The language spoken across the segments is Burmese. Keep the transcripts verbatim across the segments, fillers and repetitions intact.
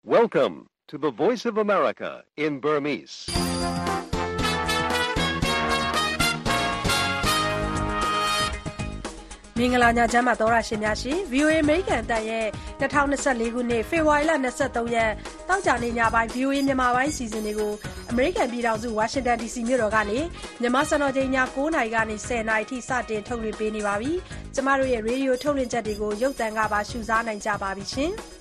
Welcome to the Voice of America in Burmese. ။မင်္ဂလာညချမ်းပါသောရရှင်များရှင် ဗီအိုအေ American တန်ရဲ့၂၀၂၄ခုနှစ်ဖေဖော်ဝါရီလ၂၃ရက်တောက်ကြနေညပိုင်း ဗီအိုအေ မြန်မာပိုင်းစီစဉ်တွေကို American ပြည်ထောင်စု Washington ဒီ စီ မြို့တော်ကနေမြန်မာစံတော်ချိန်ည၉နာရီကနေ၁၀နာရီထိစတင်ထုတ်လွှင့်ပေးနေပါပြီ။ကျမတို့ရဲ့ရေဒီယိုထုတ်လွှင့်ချက်တွေကိုရုပ်သံကပါရှုစားနိုင်ကြပါပြီရှင်။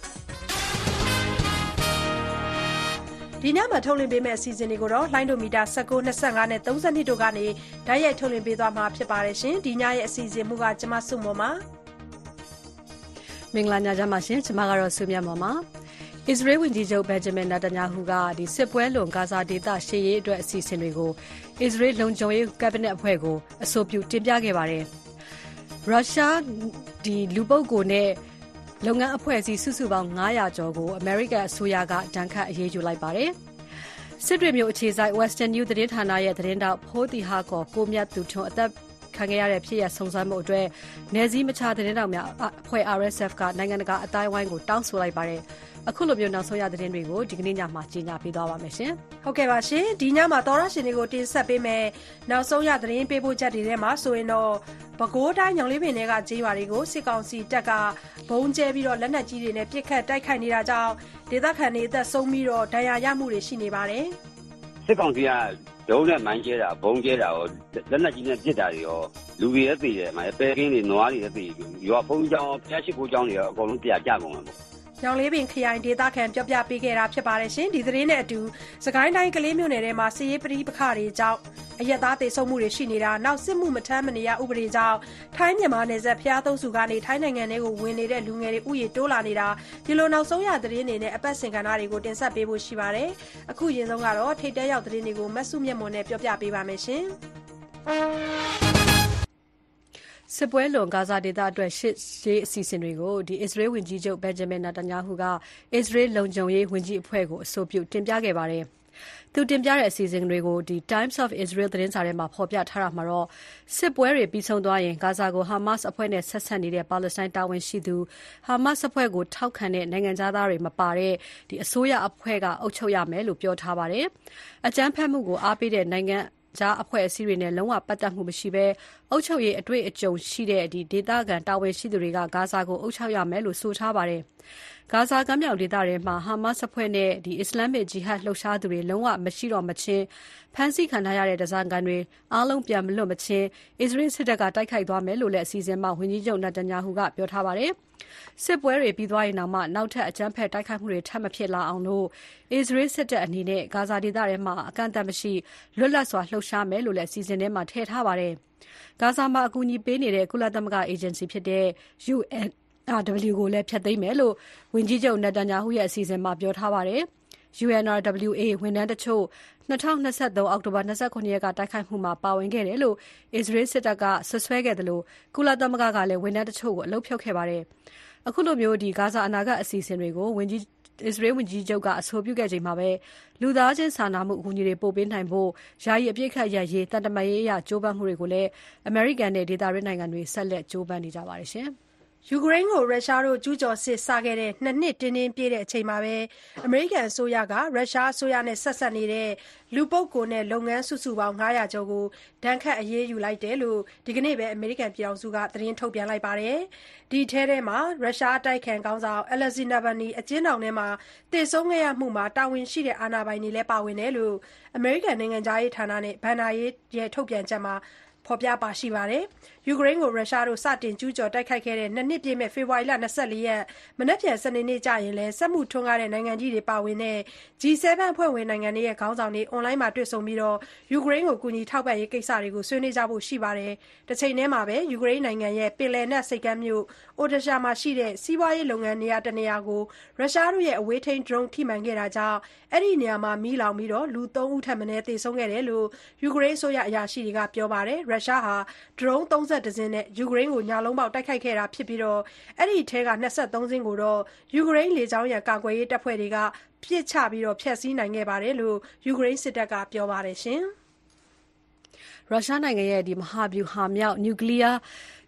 ဒီညမှာထုတ်လွှင့်ပေးမယ့်အစီအစဉ်တွေကိုတော့လိုင်းဒိုမီတာ၁၉ ၂၅နဲ့၃၂တို့ကနေဓာတ်ရိုက်ထုတ်လွှင့်ပေးသွားမှာဖြစ်ပါတယ်ရှင်။ဒီညရဲ့အစီအစဉ်မူကကျမစုမော်ပါမင်္ဂလာညချမ်းပါရှင်ကျမကတော့ဆုမြတ်မော်ပါအစ္စရေးဝန်ကြီးချုပ်ဘင်ဂျမင်နာတန်ယာဟုကဒီစစ်ပွဲလွန်ဂါဇာဒေသရှေ့ရေးအတွက်အစီအစဉ်တွေကိုအစ္စရေးလုံခြုံရေးကက်ဘိနက်အဖွဲ့ကိုအဆိုပြုတင်ပြခဲ့ပါတယ်ရုရှားဒီလူပုဂ္ဂိုလ်နဲ့လုပ်ငန်းအဖွဲ့အစည်းစုစုပေါင်း၅၀၀ကျော်ကိုအမေရိကန်အစိုးရကဒဏ်ခတ်အရေးယူလိုက်ပါတယ်။စစ်တွေမြို့အခြေစိုက် Western News သတင်းဌာနရဲ့သတင်းတောက်ဖိုးတီဟာကောကိုမြတ်သူထွန်းအသက်ခံခဲ့ရတဲ့ဖြစ်ရပ်စုံစမ်းမှုအတွက်နယ်စည်းမခြားသတင်းတောက်များအဖွဲ့ အာရ်အက်စ်အက်ဖ် ကနိုင်ငံတကာအတိုင်းအဝိုင်းကိုတောင်းဆိုလိုက်ပါတယ်။အခုလိုမျိုးနောက်ဆုံးရသတင်းတွေကိုဒီကနေ့ညမှာကြီးညာပေးသွားပါမယ်ရှင်။ဟုတ်ကဲ့ပါရှင်။ဒီညမှာသောရရှင်တွေကိုတင်ဆက်ပေးမယ်နောက်ဆုံးရသတင်းပေးပို့ချက်တွေထဲမှာဆိုရင်တော့ပဲခူးတိုင်းညောင်လေးပင်တွေကကြေးရွာတွေကိုစစ်ကောင်စီတပ်ကဘုံကျဲပြီးတော့လက်နက်ကြီးတွေနဲ့ပစ်ခတ်တိုက်ခိုက်နေတာကြောင့်ဒေသခံတွေအသက်ဆုံးပြီးတော့ဒဏ်ရာရမှုတွေရှိနေပါတယ်။စစ်ကောင်စီကဒုံးနဲ့မိုင်းကျဲတာဘုံကျဲတာရောလက်နက်ကြီးနဲ့ပစ်တာတွေရောလူတွေလည်းသိတယ်မှာပဲကင်းတွေနွားတွေလည်းသိရွာဖုံးကြောင်းဖျားရှိခိုးကြောင်းတွေရောအကုန်လုံးပြကြကုန်မှာပေါ့ညောင်လေးပင်ခရိုင်ဒေသခံပြောပြပေးခဲ့တာဖြစ်ပါတယ်ရှင်ဒီသတင်းနဲ့အတူစကိုင်းတိုင်းကလေးမြို့နယ်ထဲမှာစစ်ရေးပဋိပက္ခတွေကြောင့်အရက်သားသေဆုံးမှုတွေရှိနေတာနောက်စစ်မှုမထမ်းမနေရဥပဒေကြောင့်ထိုင်းမြန်မာနယ်စပ်ဖျားသုံးစုကနေထိုင်းနိုင်ငံထဲကိုဝင်နေတဲ့လူငယ်တွေဥယျာဉ်တိုးလာနေတာဒီလိုနောက်ဆုံးရသတင်းတွေနဲ့အပတ်စဉ်ကဏ္ဍတွေကိုတင်ဆက်ပေးဖို့ရှိပါတယ်အခုရင်ဆုံးကတော့ထိတ်တဲရောက်သတင်းတွေကိုမဆုမြတ်မွန်နဲ့ပြောပြပေးပါမယ်ရှင်စစ်ပွဲလွန်ဂါဇာဒေသအတွက်ရှေ့ရေးအစီအစဉ်တွေကိုဒီအစ္စရေးဝန်ကြီးချုပ်ဘင်ဂျမင်နာတန်ယာဟုကအစ္စရေးလုံခြုံရေးဝန်ကြီးအဖွဲ့ကိုအဆိုပြုတင်ပြခဲ့ပါတယ်။သူတင်ပြတဲ့အစီအစဉ်တွေကိုဒီ Times of Israel သတင်းစာထဲမှာဖော်ပြထားတာမှာတော့စစ်ပွဲတွေပြီးဆုံးသွားရင်ဂါဇာကိုဟာမတ်စ်အဖွဲ့နဲ့ဆက်ဆက်နေတဲ့ပါလက်စတိုင်းတာဝန်ရှိသူဟာမတ်စ်အဖွဲ့ကိုထောက်ခံတဲ့နိုင်ငံသားတွေမပါတဲ့ဒီအစိုးရအဖွဲ့ကအုပ်ချုပ်ရမယ်လို့ပြောထားပါတယ်။အကြမ်းဖက်မှုကိုအားပေးတဲ့နိုင်ငံကြားအဖွဲ့အစည်းတွေနဲ့လုံးဝပတ်သက်မှုမရှိဘဲအုပ်ချုပ်ရေးအတွေ့အကြုံရှိတဲ့ဒီဒေသခံတာဝန်ရှိသူတွေကဂါဇာကိုအုပ်ချုပ်ရမယ်လို့ဆိုထားပါတယ်။ဂါဇာကမ်းမြောင်ဒေသထဲမှာဟာမတ်စ်အဖွဲ့နဲ့ဒီအစ္စလာမစ်ဂျီဟတ်လှုပ်ရှားသူတွေလုံးဝမရှိတော့မချင်းဖမ်းဆီးခံထားရတဲ့ဒဇာကန်တွေအားလုံးပြန်မလွတ်မချင်းအစ္စရေးစစ်တပ်ကတိုက်ခိုက်သွားမယ်လို့လည်းအစီအစဉ်မှာဝန်ကြီးချုပ်နာတန်ယာဟုကပြောထားပါတယ်။စစ်ပွဲတွေပြီးသွားရင်နောက်မှနောက်ထပ်အကြမ်းဖက်တိုက်ခိုက်မှုတွေထပ်မဖြစ်လာအောင်လို့အစ္စရေးစစ်တပ်အနေနဲ့ဂါဇာဒေသထဲမှာအကန့်အသတ်မရှိလွတ်လပ်စွာလှုပ်ရှားမယ်လို့လည်းအစီအစဉ်ထဲမှာထည့်ထားပါတယ်။ဂါဇာမှာအကူအညီပေးနေတဲ့ကုလသမဂ္ဂအေဂျင်စီဖြစ်တဲ့ ယူအန် အာဒဗလျူ ကိုလည်းဖျက်သိမ်းမယ်လို့ဝန်ကြီးချုပ်နာတန်ယာဟုရဲ့အစီအစဉ်မှာပြောထားပါတယ်။ ယူ အန် အာ ဒဗလျူ အေ ဝန်ထမ်းတချို့၂၀၂၃အောက်တိုဘာ၂၇ရက်ကတိုက်ခိုက်မှုမှာပါဝင်ခဲ့တယ်လို့အစ္စရေးစစ်တပ်ကဆွဆွဲခဲ့တယ်လို့ကုလသမဂ္ဂကလည်းဝန်ထမ်းတချို့ကိုအလုပ်ဖြုတ်ခဲ့ပါတယ်။အခုလိုမျိုးဒီဂါဇာအနာဂတ်အစီအစဉ်တွေကိုဝန်ကြီးအစ္စရေးဝန်ကြီးချုပ်ကအဆိုပြုခဲ့ချိန်မှာပဲလူသားချင်းစာနာမှုအကူအညီတွေပို့ပေးနိုင်ဖို့ယာယီအပြစ်ခတ်ရရေးတန်တမာရေးအရကြိုးပမ်းမှုတွေကိုလည်းအမေရိကန်နဲ့ဒေသတွင်းနိုင်ငံတွေဆက်လက်ကြိုးပမ်းနေကြပါတယ်ရှင်။ယူကရိန်းကိုရုရှားတို့ကျူးကျော်စစ်စခဲ့တဲ့နှစ်နှစ်တင်းတင်းပြည့်တဲ့အချိန်မှာပဲအမေရိကန်အစိုးရကရုရှားအစိုးရနဲ့ဆက်ဆက်နေတဲ့လူပုဂ္ဂိုလ်နဲ့လုပ်ငန်းစုစုပေါင်း၅၀၀ကျော်ကိုဒဏ်ခတ်အရေးယူလိုက်တယ်လို့ဒီကနေ့ပဲအမေရိကန်ပြည်ထောင်စုကသတင်းထုတ်ပြန်လိုက်ပါတယ်။ဒီထဲထဲမှာရုရှားအတိုက်ခံခေါင်းဆောင် Alexei Navalny အကျဉ်းထောင်ထဲမှာသေဆုံးခဲ့ရမှုမှာတာဝန်ရှိတဲ့အာဏာပိုင်တွေလည်းပါဝင်တယ်လို့အမေရိကန်နိုင်ငံသားရေးဌာနနဲ့ဘဏ္ဍာရေးရဲ့ထုတ်ပြန်ချက်မှာဖော်ပြပါရှိပါတယ်။ယူကရိန်းကိုရုရှားတို့စတင်ကျူးကျော်တိုက်ခိုက်ခဲ့တဲ့နှစ်နှစ်ပြည့်မဲ့ဖေဖော်ဝါရီလ၂၄ရက်မနက်ဖြန်စနေနေ့ကျရင်လည်းစက်မှုထွန်းကားတဲ့နိုင်ငံကြီးတွေပါဝင်တဲ့ ဂျီ seven အဖွဲ့ဝင်နိုင်ငံတွေရဲ့ခေါင်းဆောင်တွေအွန်လိုင်းမှာတွေ့ဆုံပြီးတော့ယူကရိန်းကိုကူညီထောက်ပံ့ရေးကိစ္စတွေကိုဆွေးနွေးကြဖို့ရှိပါတယ်။တစ်ချိန်တည်းမှာပဲယူကရိန်းနိုင်ငံရဲ့ပင်လယ်နက်ဆိပ်ကမ်းမြို့အိုဒရှာမှာရှိတဲ့စီးပွားရေးလုပ်ငန်းနေရာတနေရာကိုရုရှားတို့ရဲ့အဝေးထိန်းဒရုန်းထိမှန်ခဲ့တာကြောင့်အဲ့ဒီနေရာမှာမီးလောင်ပြီးတော့လူသုံးဦးထပ်မံသေဆုံးခဲ့တယ်လို့ယူကရိန်းအစိုးရအရာရှိတွေကပြောပါတယ်။ရုရှားဟာဒရုန်းသုံး၁၁စင်းနဲ့ယူကရိန်းကိုညလုံးပေါက်တိုက်ခိုက်ခဲ့တာဖြစ်ပြီးတော့အဲ့ဒီထဲက၂၃စင်းကိုတော့ယူကရိန်းလေကြောင်းရန်ကာကွယ်ရေးတပ်ဖွဲ့တွေကပစ်ချပြီးတော့ဖျက်ဆီးနိုင်ခဲ့ပါတယ်လို့ယူကရိန်းစစ်တပ်ကပြောပါတယ်ရှင်။ရုရှားနိုင်ငံရဲ့ဒီမဟာဗျူဟာမြောက်နျူကလ িয়ার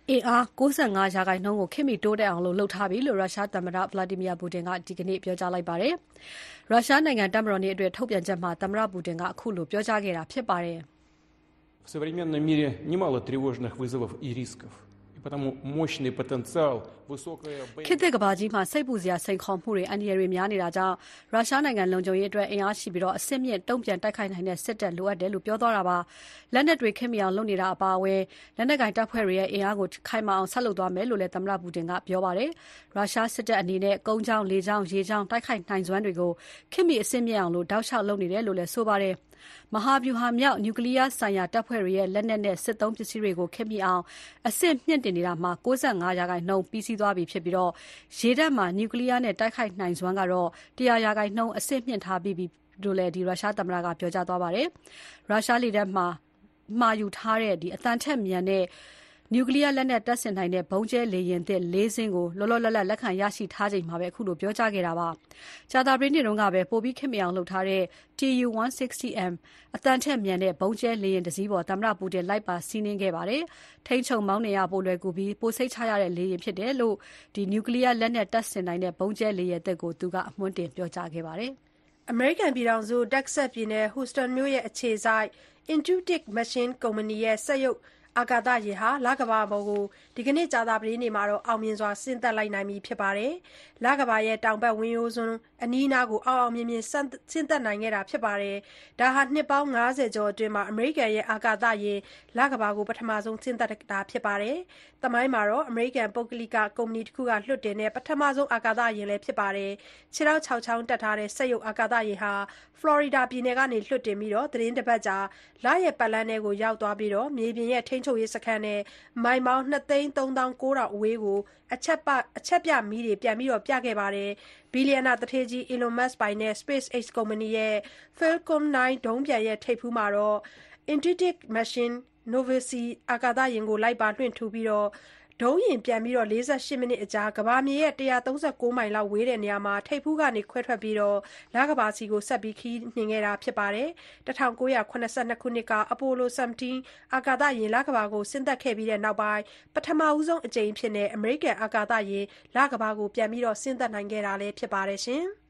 အင်အား၉၅ရာခိုင်နှုန်းကိုခေတ်မီတိုးတက်အောင်လုပ်လုပ်ထားပြီလို့ရုရှားသမ္မတ Vladimir Putin ကဒီကနေ့ပြောကြားလိုက်ပါတယ်။ရုရှားနိုင်ငံတပ်မတော်နေ့အတွက်ထုတ်ပြန်ချက်မှာသမ္မတပူတင်ကအခုလိုပြောကြားခဲ့တာဖြစ်ပါတယ်။ В современном мире немало тревожных вызовов и рисков. Потому мощный потенциал, высокая боевая ခေတ်သစ်ကမ္ဘာကြီးမှာစိတ်ပူစရာစိန်ခေါ်မှုတွေအန္တရာယ်တွေများနေတာကြောင့်ရုရှားနိုင်ငံလုံခြုံရေးအတွက်အင်အားရှိပြီးတော့အစစ်မြစ်တုံ့ပြန်တိုက်ခိုက်နိုင်တဲ့စစ်တပ်လိုအပ်တယ်လို့ပြောသွားတာပါလက်နက်တွေခင်မီအောင်လုပ်နေတာအပါအဝင်လက်နက်ကင်တပ်ဖွဲ့တွေရဲ့အင်အားကိုခိုင်မာအောင်ဆက်လုပ်သွားမယ်လို့လည်းသမ္မတပူတင်ကပြောပါတယ်ရုရှားစစ်တပ်အနေနဲ့ကုန်းချောင်းလေချောင်းရေချောင်းတိုက်ခိုက်နိုင်စွမ်းတွေကိုခင်မီအစစ်မြစ်အောင်လို့တောက်လျှောက်လုပ်နေတယ်လို့လည်းဆိုပါတယ်မဟာဗျူဟာမြောက်နျူကလ িয়ার ဆိုင်ရာတပ်ဖွဲ့တွေရဲ့လက်နက်နဲ့စစ်သုံးပစ္စည်းတွေကိုခင်မီအောင်အစစ်မြင့်တင်နေတာမှာ၉၅ရာခိုင်နှုန်းပြီးစီးသွားပြီဖြစ်ပြီးတော့ရေတပ်မှာနျူကလ িয়ার နဲ့တိုက်ခိုက်နိုင်စွမ်းကတော့၁၀၀ရာခိုင်နှုန်းအစစ်မြင့်ထားပြီးပြီလို့လည်းဒီရုရှားသမ္မတကပြောကြားသွားပါတယ်ရုရှားလေတပ်မှာမှာယူထားတဲ့ဒီအတန်ထက်မြန်တဲ့နျူကလ িয়ার လက်နက်တပ်ဆင်နိုင်တဲ့ဘုံကျဲလေယာဉ်သစ်၄စင်းကိုလောလောလတ်လတ်လက်ခံရရှိထားချိန်မှာပဲအခုလိုပြောကြားခဲ့တာပါ။ကြာသပတေးနေ့တုန်းကပဲပိုပြီးခင်မအောင်လုပ်ထားတဲ့ T U one sixty M အတန်ထက်မြန်တဲ့ဘုံကျဲလေယာဉ်တစ်စီးပေါ်သမ္မတပူတင်လိုက်ပါစီးနင်းခဲ့ပါတယ်။ထိန်းချုပ်မောင်းနှင်ရပိုလွယ်ကူပြီးပိုစိတ်ချရတဲ့လေယာဉ်ဖြစ်တယ်လို့ဒီနျူကလ িয়ার လက်နက်တပ်ဆင်နိုင်တဲ့ဘုံကျဲလေယာဉ်သစ်ကိုသူကအမွှမ်းတင်ပြောကြားခဲ့ပါတယ်။အမေရိကန်ပြည်ထောင်စုတက္ကဆက်ပြည်နယ်ဟူစတန်မြို့ရဲ့အခြေစိုက် Intuitive Machines ကုမ္ပဏီရဲ့စက်ရုပ်အာကာသယာဉ်ဟာလကမ္ဘာပေါ်ကိုဒီကနေ့ကြာသပတေးနေ့မှာအောင်မြင်စွာဆင်းသက်လိုက်နိုင်ပြီဖြစ်ပါတယ်။လကမ္ဘာရဲ့တောင်ဘက်ဝင်ရိုးစွန်းအနီးအနားကိုအောင်အောင်မြင်မြင်ဆင်းသက်နိုင်ခဲ့တာဖြစ်ပါတယ်။ဒါဟာနှစ်ပေါင်း၅၀ကျော်အတွင်းမှာအမေရိကန်ရဲ့အာကာသယာဉ်လကမ္ဘာကိုပထမဆုံးဆင်းသက်တာဖြစ်ပါတယ်။သမိုင်းမှာတော့အမေရိကန်ပုဂ္ဂလိကကုမ္ပဏီတစ်ခုကလွှတ်တင်တဲ့ပထမဆုံးအာကာသယာဉ်လည်းဖြစ်ပါတယ်။ခြေထောက်ခြောက်ချောင်းတက်ထားတဲ့စက်ရုပ်အာကာသယာဉ်ဟာဖလော်ရီဒါပြည်နယ်ကနေလွှတ်တင်ပြီးသတင်းတစ်ပတ်ကြာလရဲ့ပတ်လမ်းထဲကိုရောက်သွားပြီးမြေပြင်ရဲ့ထိန်းချုပ်ရေးစခန်းနဲ့မိုင်ပေါင်းနှစ်သိန်းသုံးသောင်းကိုးထောင်အဝေးကိုအချက်ပအချက်ပြမီးတွေပြန်ပြီးတော့ပြခဲ့ပါတယ်။ဘီလီယံနာတထေးကြီး Elon Musk ပိုင်တဲ့ SpaceX ကုမ္ပဏီရဲ့ Falcon nine ဒုံးပျံရဲ့ထိပ်ဖူးမှာတော့ Intuitive Machines Novici အာကာသယာဉ်ကိုလိုက်ပါလွှင့်ထူပြီးတော့ဒုံးယာဉ်ပြန်ပြီး၄၈မိနစ်အကြာကမ္ဘာမြေရဲ့၁၃၉မိုင်လောက်ဝေးတဲ့နေရာမှာထိပ်ဖူးကနေခွဲထွက်ပြီးတော့လကမ္ဘာစီကိုဆက်ပြီးခီးနှင်ခဲ့တာဖြစ်ပါတယ်။၁၉၇၂ခုနှစ်ကအပိုလိုဆယ်ဗန်အာကာသယာဉ်လကမ္ဘာကိုဆင်းသက်ခဲ့ပြီးတဲ့နောက်ပိုင်းပထမဦးဆုံးအကြိမ်ဖြစ်တဲ့အမေရိကန်အာကာသယာဉ်လကမ္ဘာကိုပြန်ပြီးတော့ဆင်းသက်နိုင်ခဲ့တာလည်းဖြစ်ပါတယ်ရှင်။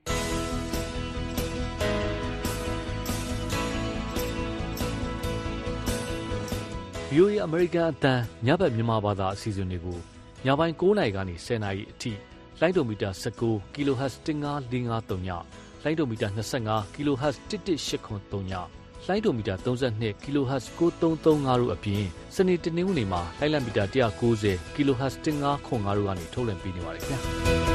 ဗီအိုအေ American အတန်းညဘက်မြန်မာဘာသာအစီအစဉ်တွေကိုညပိုင်း၉နာရီကနေ၁၀နာရီအထိလိုင်းဒိုမီတာ၁၉ kHz ၁၅၄၅၃ညလိုင်းဒိုမီတာ၂၅ kHz ၁၁၈ခွန်၃ညလိုင်းဒိုမီတာ၃၂ kHz ၉၃၃၅တို့အပြင်စနေတနင်္ဂနွေမှာလိုင်းလံမီတာ၁၉၀ kHz ၁၅ခွန်၅တို့ကနေထုတ်လွှင့်ပေးနေပါတယ်ခင်ဗျာ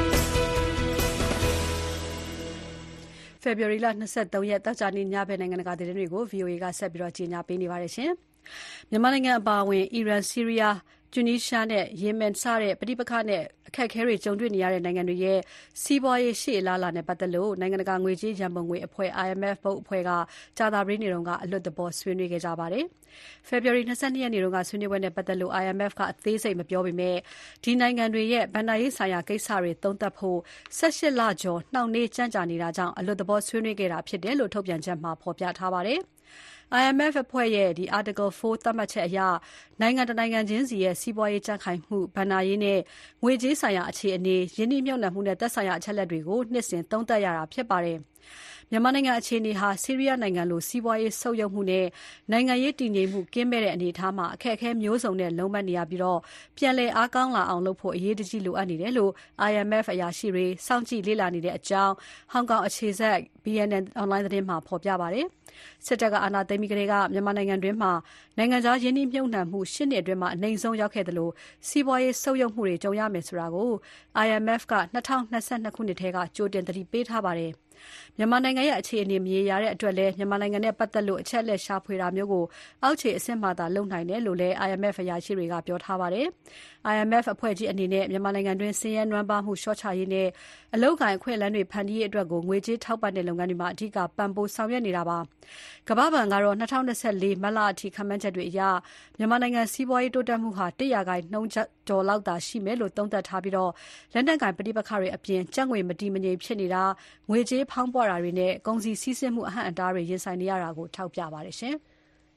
ဖေဖော်ဝါရီလ၂၃ရက်တောက်ကြနေ့ညဘက်နိုင်ငံတကာသတင်းတွေကို ဗီအိုအေ ကဆက်ပြီးတော့ကြီးညာပေးနေပါတယ်ရှင်မြန်မာနိုင်ငံအပါအဝင်အီရန်၊ဆီးရီးယား၊တူနီးရှားနဲ့ယီမင်စတဲ့ပဋိပက္ခနဲ့အခက်အခဲတွေကြုံတွေ့နေရတဲ့နိုင်ငံတွေရဲ့စီးပွားရေးရှေ့အလားအလာနဲ့ပတ်သက်လို့နိုင်ငံတကာငွေကြေးရန်ပုံငွေအဖွဲ့ I M F ဘုတ်အဖွဲ့ကကြာသပတေးနေ့ကအလွတ်သဘောဆွေးနွေးခဲ့ကြပါတယ်။ဖေဖော်ဝါရီ၂၂ရက်နေ့ကဆွေးနွေးပွဲနဲ့ပတ်သက်လို့ I M F ကအသေးစိတ်မပြောပေမဲ့ဒီနိုင်ငံတွေရဲ့ဘဏ္ဍာရေးဆိုင်ရာကိစ္စတွေသုံးသပ်ဖို့၁၈လကျော်နှောင့်နှေးကြန့်ကြာနေတာကြောင့်အလွတ်သဘောဆွေးနွေးခဲ့တာဖြစ်တယ်လို့ထုတ်ပြန်ချက်မှာဖော်ပြထားပါတယ်။ I M F အဖွဲ့ရဲ့ဒီ Article ၄ သတ်မှတ်ချက်အရနိုင်ငံတနိုင်ငံချင်းစီရဲ့စီးပွားရေးကြံ့ခိုင်မှုဘဏ္ဍာရေးနဲ့ငွေကြေးဆိုင်ရာအခြေအနေရင်းနှီးမြှုပ်နှံမှုနဲ့သက်ဆိုင်ရာအချက်အလက်တွေကိုနှစ်စဉ်သုံးသပ်ရတာဖြစ်ပါတယ်။မြန်မာနိုင်ငံအခြေအနေဟာဆီးရီးယားနိုင်ငံလိုစီးပွားရေးဆုတ်ယုတ်မှုနဲ့နိုင်ငံရေးတည်ငြိမ်မှုကင်းမဲ့တဲ့အနေအထားမှာအခက်အခဲမျိုးစုံနဲ့လုံးပန်းနေရပြီးတော့ပြန်လည်အားကောင်းလာအောင်လုပ်ဖို့အရေးတကြီးလိုအပ်နေတယ်လို့ I M F အရာရှိတွေစောင့်ကြည့်လေ့လာနေတဲ့အကြောင်းဟောင်ကောင်အခြေစိုက် B N N အွန်လိုင်းသတင်းမှာဖော်ပြပါတယ်။စစ်တပ်ကအာဏာသိမ်းပြီးကတည်းကမြန်မာနိုင်ငံတွင်းမှာနိုင်ငံခြားရင်းနှီးမြှုပ်နှံမှုရှစ်နှစ်အတွင်းမှာအနိမ့်ဆုံးရောက်ခဲ့တယ်လို့စီးပွားရေးဆုတ်ယုတ်မှုတွေကြုံရမယ်ဆိုတာကို I M F က၂၀၂၂ခုနှစ်ထဲကကြိုတင်သတိပေးထားပါတယ်။မြန်မာနိုင်ငံရဲ့အခြေအနေမရေရာတဲ့အတွက်လည်းမြန်မာနိုင်ငံနဲ့ပတ်သက်လို့အချက်အလက်ရှာဖွေတာမျိုးကိုအောက်ခြေအဆင့်မှသာလုပ်နိုင်တယ်လို့လည်း I M F အရာရှိတွေကပြောထားပါတယ်။ I M F အဖွဲ့ကြီးအနေနဲ့မြန်မာနိုင်ငံတွင်းဆင်းရဲနွမ်းပါးမှုလျှော့ချရေးနဲ့အလုပ်ကိုင်အခွင့်အလမ်းတွေဖန်တီးရေးအတွက်ကိုငွေကြေးထောက်ပံ့တဲ့လုပ်ငန်းတွေမှာအဓိကပံ့ပိုးဆောင်ရွက်နေတာပါ။ကမ္ဘာ့ဘဏ်ကတော့၂၀၂၄မတ်လအထိခန့်မှန်းချက်တွေအရမြန်မာနိုင်ငံစီးပွားရေးတိုးတက်မှုဟာတစ်ရာခိုင်နှုန်းကျော်လောက်သာရှိမယ်လို့သုံးသပ်ထားပြီးတော့လက်နက်ကိုင်ပဋိပက္ခတွေအပြင်ကျပ်ငွေမတည်မငြိမ်ဖြစ်နေတာငွေကြေးဖောင်းပွတာတွေနဲ့ကုန်စည်စီးဆင်းမှုအဟန့်အတားတွေရင်ဆိုင်နေရတာကိုထောက်ပြပါတယ်ရှင်။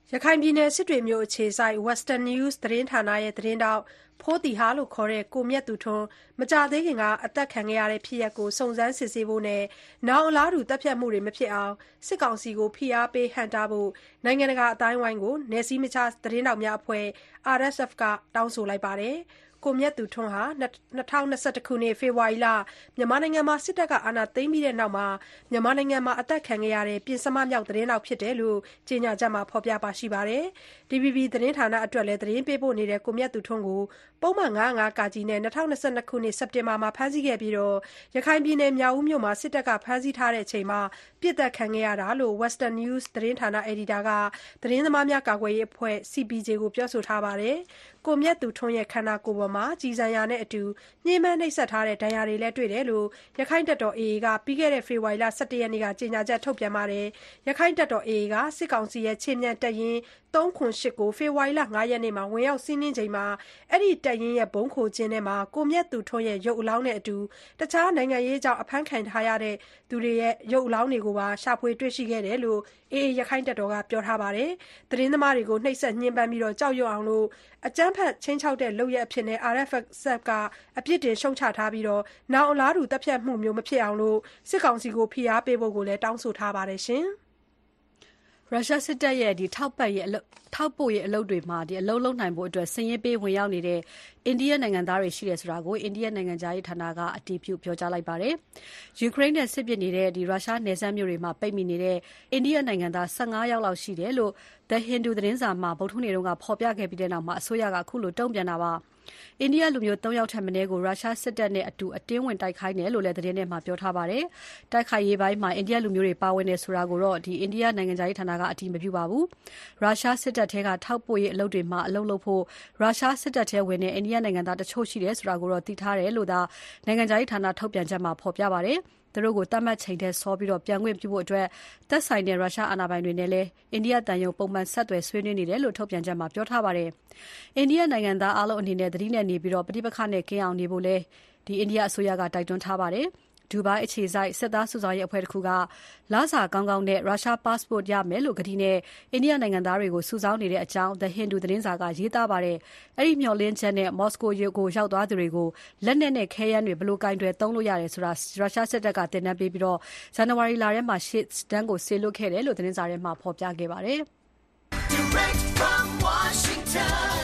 ရခိုင်ပြည်နယ်စစ်တွေမြို့အခြေစိုက် Western News သတင်းဌာနရဲ့သတင်းထောက်ဖိုးသီဟလို့ခေါ်တဲ့ကိုမြတ်သူထွန်းမကြာသေးခင်ကအသတ်ခံခဲ့ရတဲ့ဖြစ်ရပ်ကိုစုံစမ်းစစ်ဆေးဖို့နဲ့နောင်အလားတူသတ်ဖြတ်မှုတွေမဖြစ်အောင်စစ်ကောင်စီကိုဖိအားပေးဟန့်တားဖို့နိုင်ငံတကာအတိုင်းအဝိုင်းကိုနယ်စည်းမခြားသတင်းထောက်များအဖွဲ့ R S F ကတောင်းဆိုလိုက်ပါတယ်။ကိုမြတ်သူထွန်းဟာ၂၀၂၁ခုနှစ်ဖေဖော်ဝါရီလမြန်မာနိုင်ငံမှာစစ်တပ်ကအာဏာသိမ်းပြီးတဲ့နောက်မှာမြန်မာနိုင်ငံမှာအသတ်ခံခဲ့ရတဲ့ပဉ္စမမြောက်သတင်းထောက်ဖြစ်တယ်လို့ကြေညာချက်မှာဖော်ပြပါရှိပါတယ်။ D V B သတင်းဌာနအတွက်လည်းသတင်းပေးပို့နေတဲ့ကိုမြတ်သူထွန်းကိုပုဒ်မ၅၀၅-ကနဲ့၂၀၂၂ခုနှစ်စက်တင်ဘာမှာဖမ်းဆီးခဲ့ပြီးရခိုင်ပြည်နယ်မြောက်ဦးမြို့မှာစစ်တပ်ကဖမ်းဆီးထားချိန်မှာပြစ်ဒဏ်ခံခဲ့ရတာလို့ Western News သတင်းဌာနအယ်ဒီတာကသတင်းသမားများကာကွယ်ရေးအဖွဲ့ C P J ကိုပြောဆိုထားပါတယ်။ကိုမြတ်သူထွန်းရဲ့ခန္ဓာကိုယ်ပေါ်မှာကျည်ဆံရာနဲ့အတူညှဉ်းပန်းနှိပ်စက်ထားတဲ့ဒဏ်ရာတွေလည်းတွေ့တယ်လို့ရခိုင်တပ်တော် A A ကပြီးခဲ့တဲ့ဖေဖော်ဝါရီလ၁၁ရက်နေ့ကကြေညာချက်ထုတ်ပြန်ပါတယ်။ရခိုင်တပ်တော် A A ကစစ်ကောင်စီရဲ့ခြေမြန်တပ်ရင်း၃၇၈ကိုဖေဖော်ဝါရီလ၅ရက်နေ့မှာဝင်ရောက်စီးနင်းချိန်မှာအဲ့ဒီတပ်ရင်းရဲ့ဘုံခိုကျင်းထဲမှာကိုမြတ်သူထွန်းရဲ့ရုပ်အလောင်းနဲ့အတူတခြားနိုင်ငံရေးကြောင့်အဖမ်းခံထားရတဲ့သူတွေရဲ့ရုပ်အလောင်းတွေကိုပါရှာဖွေတွေ့ရှိခဲ့တယ်လို့ A A ရခိုင်တပ်တော်ကပြောထားပါတယ်။သတင်းသမားတွေကိုနှိပ်စက်ညှဉ်းပန်းပြီးကြောက်ရွံ့အောင်လို့အကြမ်းဖက်ချင်းချောက်တဲ့လုပ်ရက်အဖြစ်နဲ့ R F F ကအပြစ်တင်ရှုံချထားပြီးနောင်အလားတူတပ်ဖြတ်မှုမျိုးမဖြစ်အောင်လို့စစ်ကောင်စီကိုဖိအားပေးဖို့ကိုလည်းတောင်းဆိုထားပါတယ်ရှင်။ရုရှားစစ်တပ်ရဲ့ဒီထောက်ပတ်ရဲ့ထောက်ပို့ရဲ့အလုပ်တွေမှာဒီအလုပ်လုပ်နိုင်ဖို့အတွက်စည်ရင်းပေးဝင်ရောက်နေတဲ့အိန္ဒိယနိုင်ငံသားတွေရှိတယ်ဆိုတာကိုအိန္ဒိယနိုင်ငံသားရေးဌာနကအတည်ပြုပြောကြားလိုက်ပါတယ်။ယူကရိန်းနဲ့စစ်ပစ်နေတဲ့ဒီရုရှားနယ်စပ်မြို့တွေမှာပိတ်မိနေတဲ့အိန္ဒိယနိုင်ငံသား၁၅ယောက်လောက်ရှိတယ်လို့ The Hindu သတင်းစာမှာဗုဒ္ဓဟူးနေ့ကဖော်ပြခဲ့ပြီးတဲ့နောက်မှာအစိုးရကအခုလိုတုံ့ပြန်တာပါ။အိန္ဒိယလူမျိုး၃ယောက်ထက်မနည်းကိုရုရှားစစ်တပ်နဲ့အတူအတင်းဝင်တိုက်ခိုင်းတယ်လို့လည်းသတင်းထဲမှာပြောထားပါတယ်။တိုက်ခိုက်ရေးပိုင်းမှာအိန္ဒိယလူမျိုးတွေပါဝင်နေဆိုတာကိုတော့ဒီအိန္ဒိယနိုင်ငံသားရေးဌာနကအတည်မပြုပါဘူး။ရုရှားစစ်တပ်ထဲကထောက်ပို့ရေးအလုပ်တွေမှာအလုပ်လုပ်ဖို့ရုရှားစစ်တပ်ထဲဝင်တဲ့အိန္ဒိယနိုင်ငံသားတချို့ရှိတယ်ဆိုတာကိုတော့သိထားတယ်လို့သာနိုင်ငံသားရေးဌာနထုတ်ပြန်ချက်မှာဖော်ပြပါတယ်။သူတို့ကိုတတ်မှတ်ချိန်ထဲစောပြီးပြန်ခွင့်ပြုဖို့အတွက်သက်ဆိုင်တဲ့ရုရှားအာဏာပိုင်တွေနဲ့လည်းအိန္ဒိယတန်ယုံပုံမှန်ဆက်သွယ်ဆွေးနွေးနေတယ်လို့ထုတ်ပြန်ချက်မှာပြောထားပါတယ်။အိန္ဒိယနိုင်ငံသားအလုံးအနေနဲ့သတိနဲ့နေပြီးပဋိပက္ခနဲ့ကင်းအောင်နေဖို့လည်းဒီအိန္ဒိယအစိုးရကတိုက်တွန်းထားပါတယ်။ဒူဘိုင်းအခြေစိုက်စစ်သားစုဆောင်ရေးအဖွဲ့တစ်ခုကလစာကောင်းကောင်းနဲ့ရုရှား passport ရမယ်လို့ကတိနဲ့အိန္ဒိယနိုင်ငံသားတွေကိုစုဆောင်းနေတဲ့အကြောင်း The Hindu သတင်းစာကရေးသားပါတယ်။အဲ့ဒီမျှော်လင့်ချက်နဲ့မော်စကိုကိုရောက်သွားသူတွေကိုလက်နက်နဲ့ခဲယမ်းတွေဘယ်လိုကင်တွယ်သုံးလို့ရတယ်ဆိုတာရုရှားစစ်တပ်ကတင်ပြပေးပြီးတော့ဇန်နဝါရီလထဲမှာရှစ်တန်းကိုဆေလွတ်ခဲ့တယ်လို့သတင်းစာထဲမှာဖော်ပြခဲ့ပါတယ်။ Direct from Washington,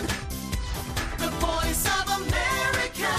the voice of America,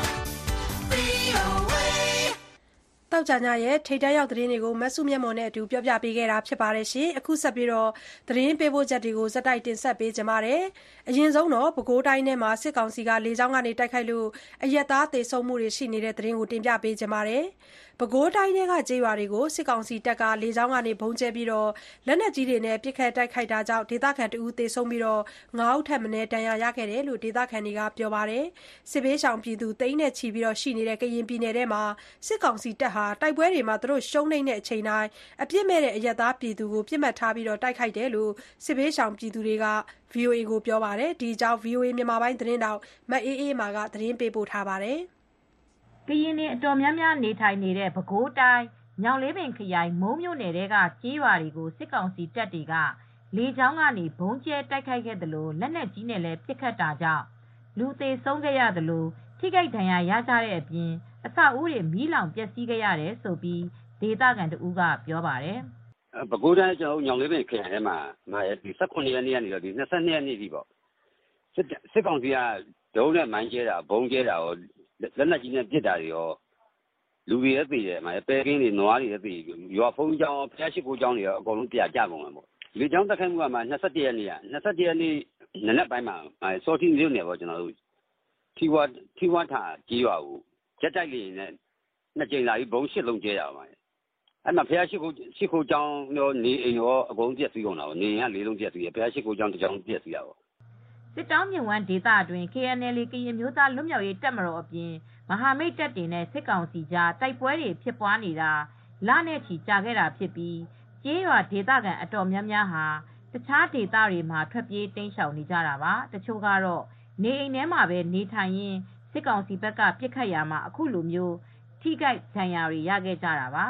V O A တောက်ကြညရဲ့ထိတ်တန့်ရောက်သတင်းတွေကိုမဆုမျက်မှော်နဲ့အတူပြောပြပေးခဲ့တာဖြစ်ပါတယ်ရှင်။အခုဆက်ပြီးတော့သတင်းပေးပို့ချက်တွေကိုဇက်တိုက်တင်ဆက်ပေးကြပါမယ်။အရင်ဆုံးတော့ပဲခူးတိုင်းထဲမှာစစ်ကောင်စီကလေကြောင်းကနေတိုက်ခိုက်လို့အရက်သားသေဆုံးမှုတွေရှိနေတဲ့သတင်းကိုတင်ပြပေးကြပါမယ်။ပဲခူးတိုင်းထဲကကျေးရွာတွေကိုစစ်ကောင်စီတပ်ကလေကြောင်းကနေဘုံကျဲပြီးတော့လက်နက်ကြီးတွေနဲ့ပစ်ခတ်တိုက်ခိုက်တာကြောင့်ဒေသခံတဦးသေဆုံးပြီးတော့ငါးဦးထပ်မံဒဏ်ရာရခဲ့တယ်လို့ဒေသခံတွေကပြောပါတယ်။စစ်ဘေးရှောင်ပြည်သူတိန်းနဲ့ချီပြီးတော့ရှိနေတဲ့ကရင်ပြည်နယ်ထဲမှာစစ်ကောင်စီတပ်ဟာတိုက်ပွဲတွေမှာသူတို့ရှုံးနေတဲ့အချိန်တိုင်းအပြစ်မဲ့တဲ့အရက်သားပြည်သူကိုပြစ်မှတ်ထားပြီးတော့တိုက်ခိုက်တယ်လို့စစ်ဘေးရှောင်ပြည်သူတွေက V O A ကိုပြောပါတယ်။ဒီအကြောင်း V O A မြန်မာပိုင်းသတင်းတောက်မအေးအေးမာကသတင်းပေးပို့ထားပါတယ်။ကရင်နေအတော်များများနေထိုင်နေတဲ့ပဲခူးတိုင်းညောင်လေးပင်ခရိုင်မုံမြို့နယ်ကကြေးရွာတွေကိုစစ်ကောင်စီတပ်တွေကလေကြောင်းကနေဘုံကျဲတိုက်ခိုက်ခဲ့တယ်လို့လက်နက်ကြီးနဲ့လည်းပစ်ခတ်တာကြောင့်လူသေဆုံးခဲ့ရတယ်လို့ထိခိုက်ဒဏ်ရာရကြတဲ့အပြင်အဆောက်အဦတွေမီးလောင်ပျက်စီးခဲ့ရတယ်ဆိုပြီးဒေသခံတဦးကပြောပါတယ်။ပဲခူးတိုင်းကျွန်တော်ညောင်လေးပင်ခရိုင်ထဲမှာမာရဲ့ဒီ၁၇ရက်နေ့ကနေတော့ဒီ၂၂ရက်နေ့ထိပေါ့စစ်စစ်ကောင်စီကဒုံးနဲ့မိုင်းကျဲတာဘုံကျဲတာရောလက်နက်ကြီးနဲ့ပစ်တာတွေရောလူတွေလည်းသိတယ်မာရဲ့ပဲကင်းတွေနွားတွေလည်းသိရွာဖုံးကျောင်းဖျားရှိခိုးကျောင်းတွေရောအကုန်လုံးပြကြကုန်တယ်ပေါ့လေကျောင်းတက်ခိုင်းမှုကမှ၂၁ရက်နေ့က၂၁ရက်နေ့နနက်ပိုင်းမှာစောတိမြို့နယ်ပေါ့ကျွန်တော်တို့ထီဝါထီဝါထာကြီးရွာကိုရက်တိုက်လေးနဲ့နှစ်ကြိမ်လာပြီးဘုံရှစ်လုံးကျဲတာပါအဲ့မှာဖျားရှိခိုးရှိခိုးကျောင်းရောနေအိမ်ရောအကုန်ပြက်စီးကုန်တာပေါ့နေအိမ်ကလေးလုံးပြက်စီးရဖျားရှိခိုးကျောင်းတစ်ကျောင်းပြက်စီးရပေါ့စစ်တောင်းမြဝန်းဒေသအတွင်း K N L ကရင်မျိုးသားလွတ်မြောက်ရေးတပ်မတော်အပြင်မဟာမိတ်တပ်တွေနဲ့စစ်ကောင်စီကြားတိုက်ပွဲတွေဖြစ်ပွားနေတာလနဲ့ချီကြာခဲ့တာဖြစ်ပြီးကျေးရွာဒေသခံအတော်များများဟာတခြားဒေသတွေမှာထွက်ပြေးတိမ်းရှောင်နေကြတာပါတချို့ကတော့နေအိမ်ထဲမှာပဲနေထိုင်ရင်းစစ်ကောင်စီဘက်ကပစ်ခတ်ရာမှာအခုလိုမျိုးထိခိုက်ဒဏ်ရာတွေရခဲ့ကြတာပါ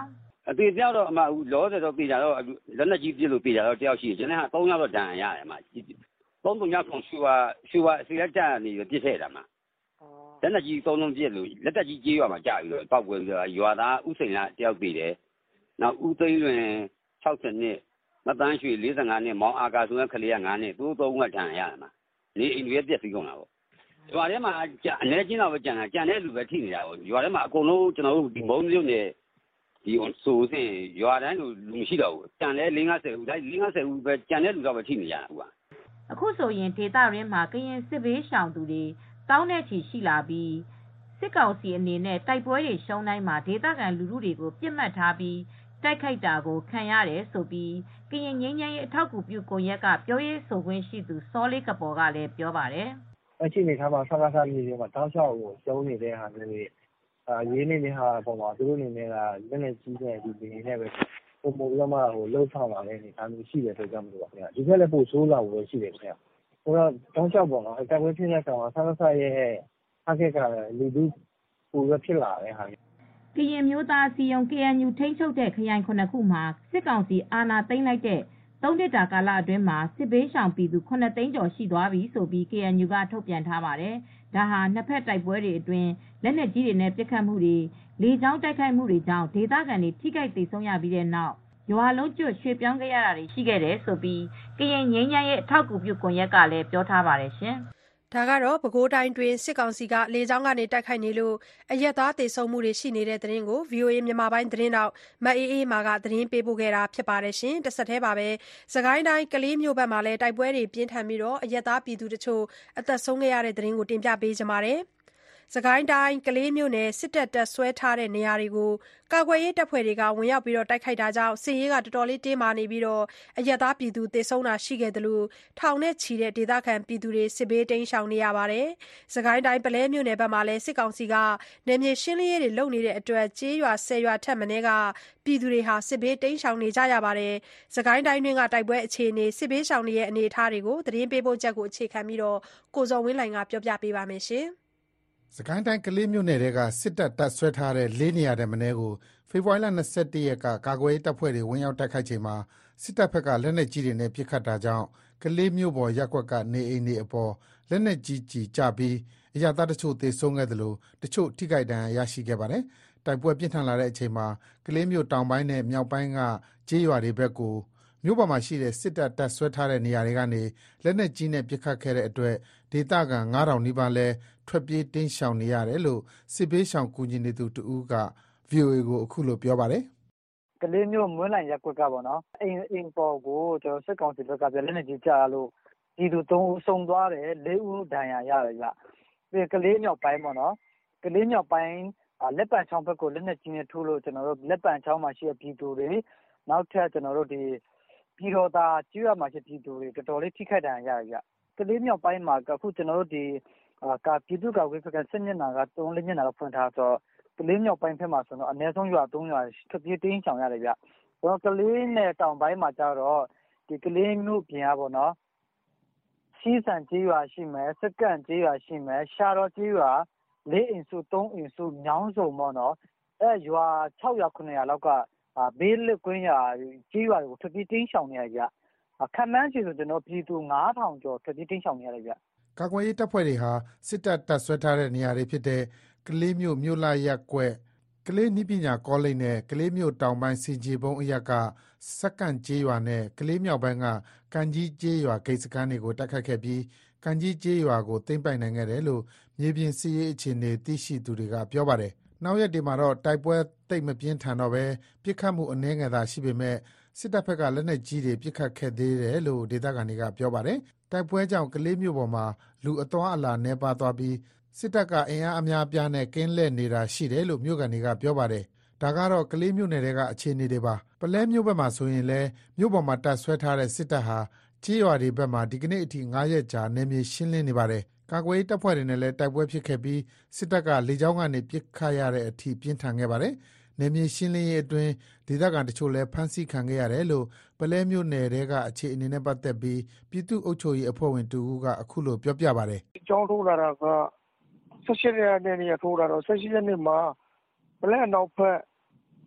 အသေးပြောက်တော့အမှလောဆယ်တော့ပြည်ကြတော့လက်လက်ကြီးပြစ်လို့ပြည်ကြတော့တယောက်ရှိတယ်ကျွန်တော်ကသုံးယောက်တော့တန်ရတယ်မှာသုံးသုံးယောက်ကောင်ရှူပါရှူပါအစီလက်တက်နေပြစ်ထည့်တာမှာလက်လက်ကြီးသုံးလုံးပြစ်လို့လက်တက်ကြီးကြေးရွာမှာကြာပြီးတော့ပောက်ကွယ်ပြီးတော့ရွာသားဥစိန်လားတယောက်ပြည်တယ်နောက်ဥသိန်းလွင်၆၀နှစ်မတန်းရွှေ၄၅နှစ်မောင်အာကာဆိုတဲ့ကလေးက၅နှစ်သူသုံးကတန်ရတယ်မှာနေအိမ်တွေပြက်ပြီးကုန်တာပေါ့ရွာထဲမှာအနေချင်းတော့ပဲကြံတာကြံတဲ့လူပဲထိနေတာပေါ့ရွာထဲမှာအကုန်လုံးကျွန်တော်တို့ဒီမုံမျိုးနဲ့ဒီဆိုစဉ်ရွာတိုင်းလူလူမရှိတော့ဘူးကြံလဲ၄၅၀ဦးတိုင်း၄၅၀ဦးပဲကြံတဲ့လူတော့ပဲထိနေကြတာကွာအခုဆိုရင်ဒေသရင်းမှာကရင်စစ်ဘေးရှောင်သူတွေတောင်းတဲ့ချီရှိလာပြီးစစ်ကောင်စီအနေနဲ့တိုက်ပွဲတွေရှုံးတိုင်းမှာဒေသခံလူထုတွေကိုပြစ်မှတ်ထားပြီးတိုက်ခိုက်တာကိုခံရတယ်ဆိုပြီးကရင်ငြိမ်းချမ်းရေးအထောက်အကူပြုကွန်ရက်ကပြောရေးဆိုခွင့်ရှိသူစောလေးကပေါ်ကလည်းပြောပါတယ်အချိန်နေထားမှာဆကားစားနေတယ်မှာတောင်းလျှောက်ကိုကျုံးနေတဲ့ဟာမျိုးတွေအာရင်းနေတဲ့ဟာပေါ်မှာသူတို့အနေနဲ့ကလက်နဲ့ကြီးတဲ့ဒီနေနဲ့ပဲပုံပုံပြီးတော့မှဟိုလှုပ်ဆောင်လာတဲ့အနေအထားမျိုးရှိတယ်ဆိုကြမလို့ပါခင်ဗျာဒီကလည်းပို့ဆိုးလာလို့ရှိတယ်ခင်ဗျာဟိုတော့တောင်းလျှောက်ပေါ်မှာတိုက်ပွဲဖြစ်တဲ့ကောင်ကဆကားစားရဲ့အခက်ကလူလူပိုရဖြစ်လာတဲ့ဟာကရင်မျိုးသားစီယုံ ကေအန်ယူ ထိန်းချုပ်တဲ့ခရိုင်ခုနှစ်ခုမှာစစ်ကောင်စီအာဏာသိမ်းလိုက်တဲ့သုံးနှစ်တာကာလအတွင်းမှာစစ်ဘေးရှောင်ပြည်သူခုနှစ်သိန်းကျော်ရှိသွားပြီဆိုပြီး ကေအန်ယူ ကထုတ်ပြန်ထားပါတယ်။ဒါဟာနှစ်ဖက်တိုက်ပွဲတွေအတွင်းလက်နက်ကြီးတွေနဲ့ပစ်ခတ်မှုတွေလေကြောင်းတိုက်ခိုက်မှုတွေကြောင့်ဒေသခံတွေထိခိုက်ဒေဆုံးရပြီးတဲ့နောက်ရွာလုံးကျွတ်ရွှေ့ပြောင်းခဲ့ရတာတွေရှိခဲ့တယ်ဆိုပြီးကရင်ငြိမ်းချမ်းရေးအထောက်အကူပြုကွန်ရက်ကလည်းပြောထားပါတယ်ရှင်။ဒါကတော့ပဲခူးတိုင်းတွင်စစ်ကောင်စီကလေကြောင်းကနေတိုက်ခိုက်နေလို့အရက်သားသေဆုံးမှုတွေရှိနေတဲ့သတင်းကို ဗွီအိုအေ မြန်မာပိုင်းသတင်းတောက်မအေးအေးမာကသတင်းပေးပို့ခဲ့တာဖြစ်ပါတယ်ရှင်။တစ်ဆက်တည်းပါပဲစကိုင်းတိုင်းကလေးမြို့ဘက်မှာလည်းတိုက်ပွဲတွေပြင်းထန်ပြီးတော့အရက်သားပြည်သူတချို့အသက်ဆုံးခဲ့ရတဲ့သတင်းကိုတင်ပြပေးကြပါမယ်။စကိုင်းတိုင်းကလေးမြို့နယ်စစ်တပ်တပ်ဆွဲထားတဲ့နေရာတွေကိုကာကွယ်ရေးတပ်ဖွဲ့တွေကဝင်ရောက်ပြီးတော့တိုက်ခိုက်တာကြောင့်စစ်ရေးကတော်တော်လေးတင်းမာနေပြီးတော့အရက်သားပြည်သူသေဆုံးတာရှိခဲ့တယ်လို့ထောင်နဲ့ချီတဲ့ဒေသခံပြည်သူတွေစစ်ဘေးတိမ်းရှောင်နေရပါတယ်။စကိုင်းတိုင်းပလဲမြို့နယ်ဘက်မှာလည်းစစ်ကောင်စီကနယ်မြေရှင်းလင်းရေးတွေလုပ်နေတဲ့အတွက်ကျေးရွာဆယ်ရွာထက်မနည်းကပြည်သူတွေဟာစစ်ဘေးတိမ်းရှောင်နေကြရပါတယ်။စကိုင်းတိုင်းတွင်းကတိုက်ပွဲအခြေအနေစစ်ဘေးရှောင်တွေရဲ့အနေအထားတွေကိုသတင်းပေးပို့ချက်ကိုအခြေခံပြီးတော့ကိုဇော်ဝင်းလှိုင်ကပြောပြပေးပါမယ်ရှင်။စကိုင်းတိုင်းကလေးမြို့နယ်ကစစ်တပ်တပ်ဆွဲထားတဲ့လေးနေရာတဲ့မနေ့ကိုဖေဖော်ဝါရီလ၂၁ရက်ကကာကွယ်ရေးတပ်ဖွဲ့တွေဝင်ရောက်တိုက်ခိုက်ချိန်မှာစစ်တပ်ဘက်ကလက်နက်ကြီးတွေနဲ့ပစ်ခတ်တာကြောင့်ကလေးမြို့ပေါ်ရပ်ကွက်ကနေအိမ်တွေအပေါ်လက်နက်ကြီးကြီးကျပြီးအရသားတချို့သေဆုံးခဲ့တယ်လို့တချို့ထိခိုက်ဒဏ်ရာရရှိခဲ့ပါတယ်။တိုက်ပွဲပြင်းထန်လာတဲ့အချိန်မှာကလေးမြို့တောင်ပိုင်းနဲ့မြောက်ပိုင်းကကျေးရွာတွေဘက်ကိုမြို့ပေါ်မှာရှိတဲ့စစ်တပ်တပ်ဆွဲထားတဲ့နေရာတွေကနေလက်နက်ကြီးနဲ့ပစ်ခတ်ခဲ့တဲ့အတွက်ဒေသခံငါးထောင်နီးပါးလဲထွက်ပြေးတင်းရှောင်နေရတယ်လို့စစ်ဘေးရှောင်ကူညီနေသူတဦးက ဗွီအိုအေ ကိုအခုလိုပြောပါတယ်။ကလေးမျိုးမွန်းလန်ရက်ကွက်ကပေါ့နော်အိမ်အိမ်ပေါ်ကိုကျွန်တော်စစ်ကောင်စီဘက်ကလက်နက်ကြီးကြာလို့ဒီသူသုံးဦးဆုံးသွားတယ်လေးဦးဒဏ်ရာရတယ်ဗျ။ပြီးကလေးမြောက်ပိုင်းပေါ့နော်ကလေးမြောက်ပိုင်းလက်ပံချောင်းဘက်ကိုလက်နက်ကြီးနဲ့ထိုးလို့ကျွန်တော်တို့လက်ပံချောင်းမှာရှိတဲ့ပြည်သူတွေနောက်ထပ်ကျွန်တော်တို့ဒီပြည်တော်သားကျွေးရမှာရှိပြည်သူတွေတော်တော်လေးထိခိုက်ဒဏ်ရာရတယ်ဗျ။ကလေးမြောက်ပိုင်းမှာအခုကျွန်တော်တို့ဒီကာပြည်သူ့ကာကွယ်ရေးဘက်ကစစ်မျက်နှာကသုံးလေးမျက်နှာတော့ဖွင့်ထားတော့ကလေးမြောက်ပိုင်းဘက်မှာဆိုတော့အနည်းဆုံးရွာသုံးရွာထွက်ပြေးတင်းရှောင်ရတယ်ဗျ။ကျွန်တော်ကလေးနဲ့တောင်ပိုင်းမှာကျတော့ဒီကလေးမြို့ပြင်อ่ะပေါ့နော်။စီးစံကြီးရွာရှိမယ်စက္ကန့်ကြီးရွာရှိမယ်ရှာတော်ကြီးရွာလေးအိမ်စုသုံးအိမ်စုညောင်းစုံပေါ့နော်။အဲရွာ၆ရွာခုနှစ်ရွာလောက်ကဘေးလက်ကွင်းရွာကြီးရွာကိုထွက်ပြေးတင်းရှောင်နေရကြ။ခန့်မှန်းချင်ဆိုကျွန်တော်ပြည်သူငါးထောင်ကျော်ထွက်ပြေးတင်းရှောင်နေရတယ်ဗျ။ကာကွယ်ရေးတပ်ဖွဲ့တွေဟာစစ်တပ်တပ်ဆွဲထားတဲ့နေရာတွေဖြစ်တဲ့ကလေးမြို့မြို့လရက်ကွက်ကလေးနိပညာကောလိပ်နဲ့ကလေးမြို့တောင်ပိုင်းစင်ကြီးဘုံအရက်ကစက္ကန့်ကျေးရွာနဲ့ကလေးမြောက်ပိုင်းကကန်ကြီးကျေးရွာဂိတ်စခန်းတွေကိုတိုက်ခိုက်ခဲ့ပြီးကန်ကြီးကျေးရွာကိုသိမ်းပိုက်နိုင်ခဲ့တယ်လို့မြေပြင်စစ်ရေးအခြေအနေသိရှိသူတွေကပြောပါတယ်။နောက်ရက်တွေမှာတော့တိုက်ပွဲတိတ်မပြင်းထန်တော့ပဲပြစ်ခတ်မှုအနည်းငယ်သာရှိပေမဲ့စစ်တပ်ဘက်ကလက်နက်ကြီးတွေပစ်ခတ်ခဲ့သေးတယ်လို့ဒေသခံတွေကပြောပါတယ်။တိုက်ပွဲကြောင့်ကလေးမြို့ပေါ်မှာလူအသွားအလာနှဲပါသွားပြီးစစ်တပ်ကအင်အားအများအပြားနဲ့ကင်းလှည့်နေတာရှိတယ်လို့မြို့ကန်တွေကပြောပါတယ်။ဒါကတော့ကလေးမြို့နယ်တွေကအခြေအနေတွေပါ။ပလဲမြို့ဘက်မှာဆိုရင်လည်းမြို့ပေါ်မှာတပ်ဆွဲထားတဲ့စစ်တပ်ဟာကြေးရွာတွေဘက်မှာဒီကနေ့အထိငါးရက်ကြာနယ်မြေရှင်းလင်းနေပါတယ်။ကာကွယ်ရေးတပ်ဖွဲ့တွေနဲ့လည်းတိုက်ပွဲဖြစ်ခဲ့ပြီးစစ်တပ်ကလေကြောင်းကနေပစ်ခတ်ရတဲ့အထိပြင်းထန်ခဲ့ပါတယ်။နယ်မြေရှင်းလင်းရေးအတွင်းဒေသခံတချို့လည်းဖမ်းဆီးခံခဲ့ရတယ်လို့ပလဲမြို့နယ်တွေကအခြေအနေနဲ့ပတ်သက်ပြီးပြည်သူ့အုပ်ချုပ်ရေးအဖွဲ့ဝင်တူဦးကအခုလိုပြောပြပါတယ်။အကြောင်းထိုးလာတာက၁၈ရက်နေ့နေ့ထိုးလာတော့၁၈ရက်နေ့မှာပလဲအနောက်ဖက်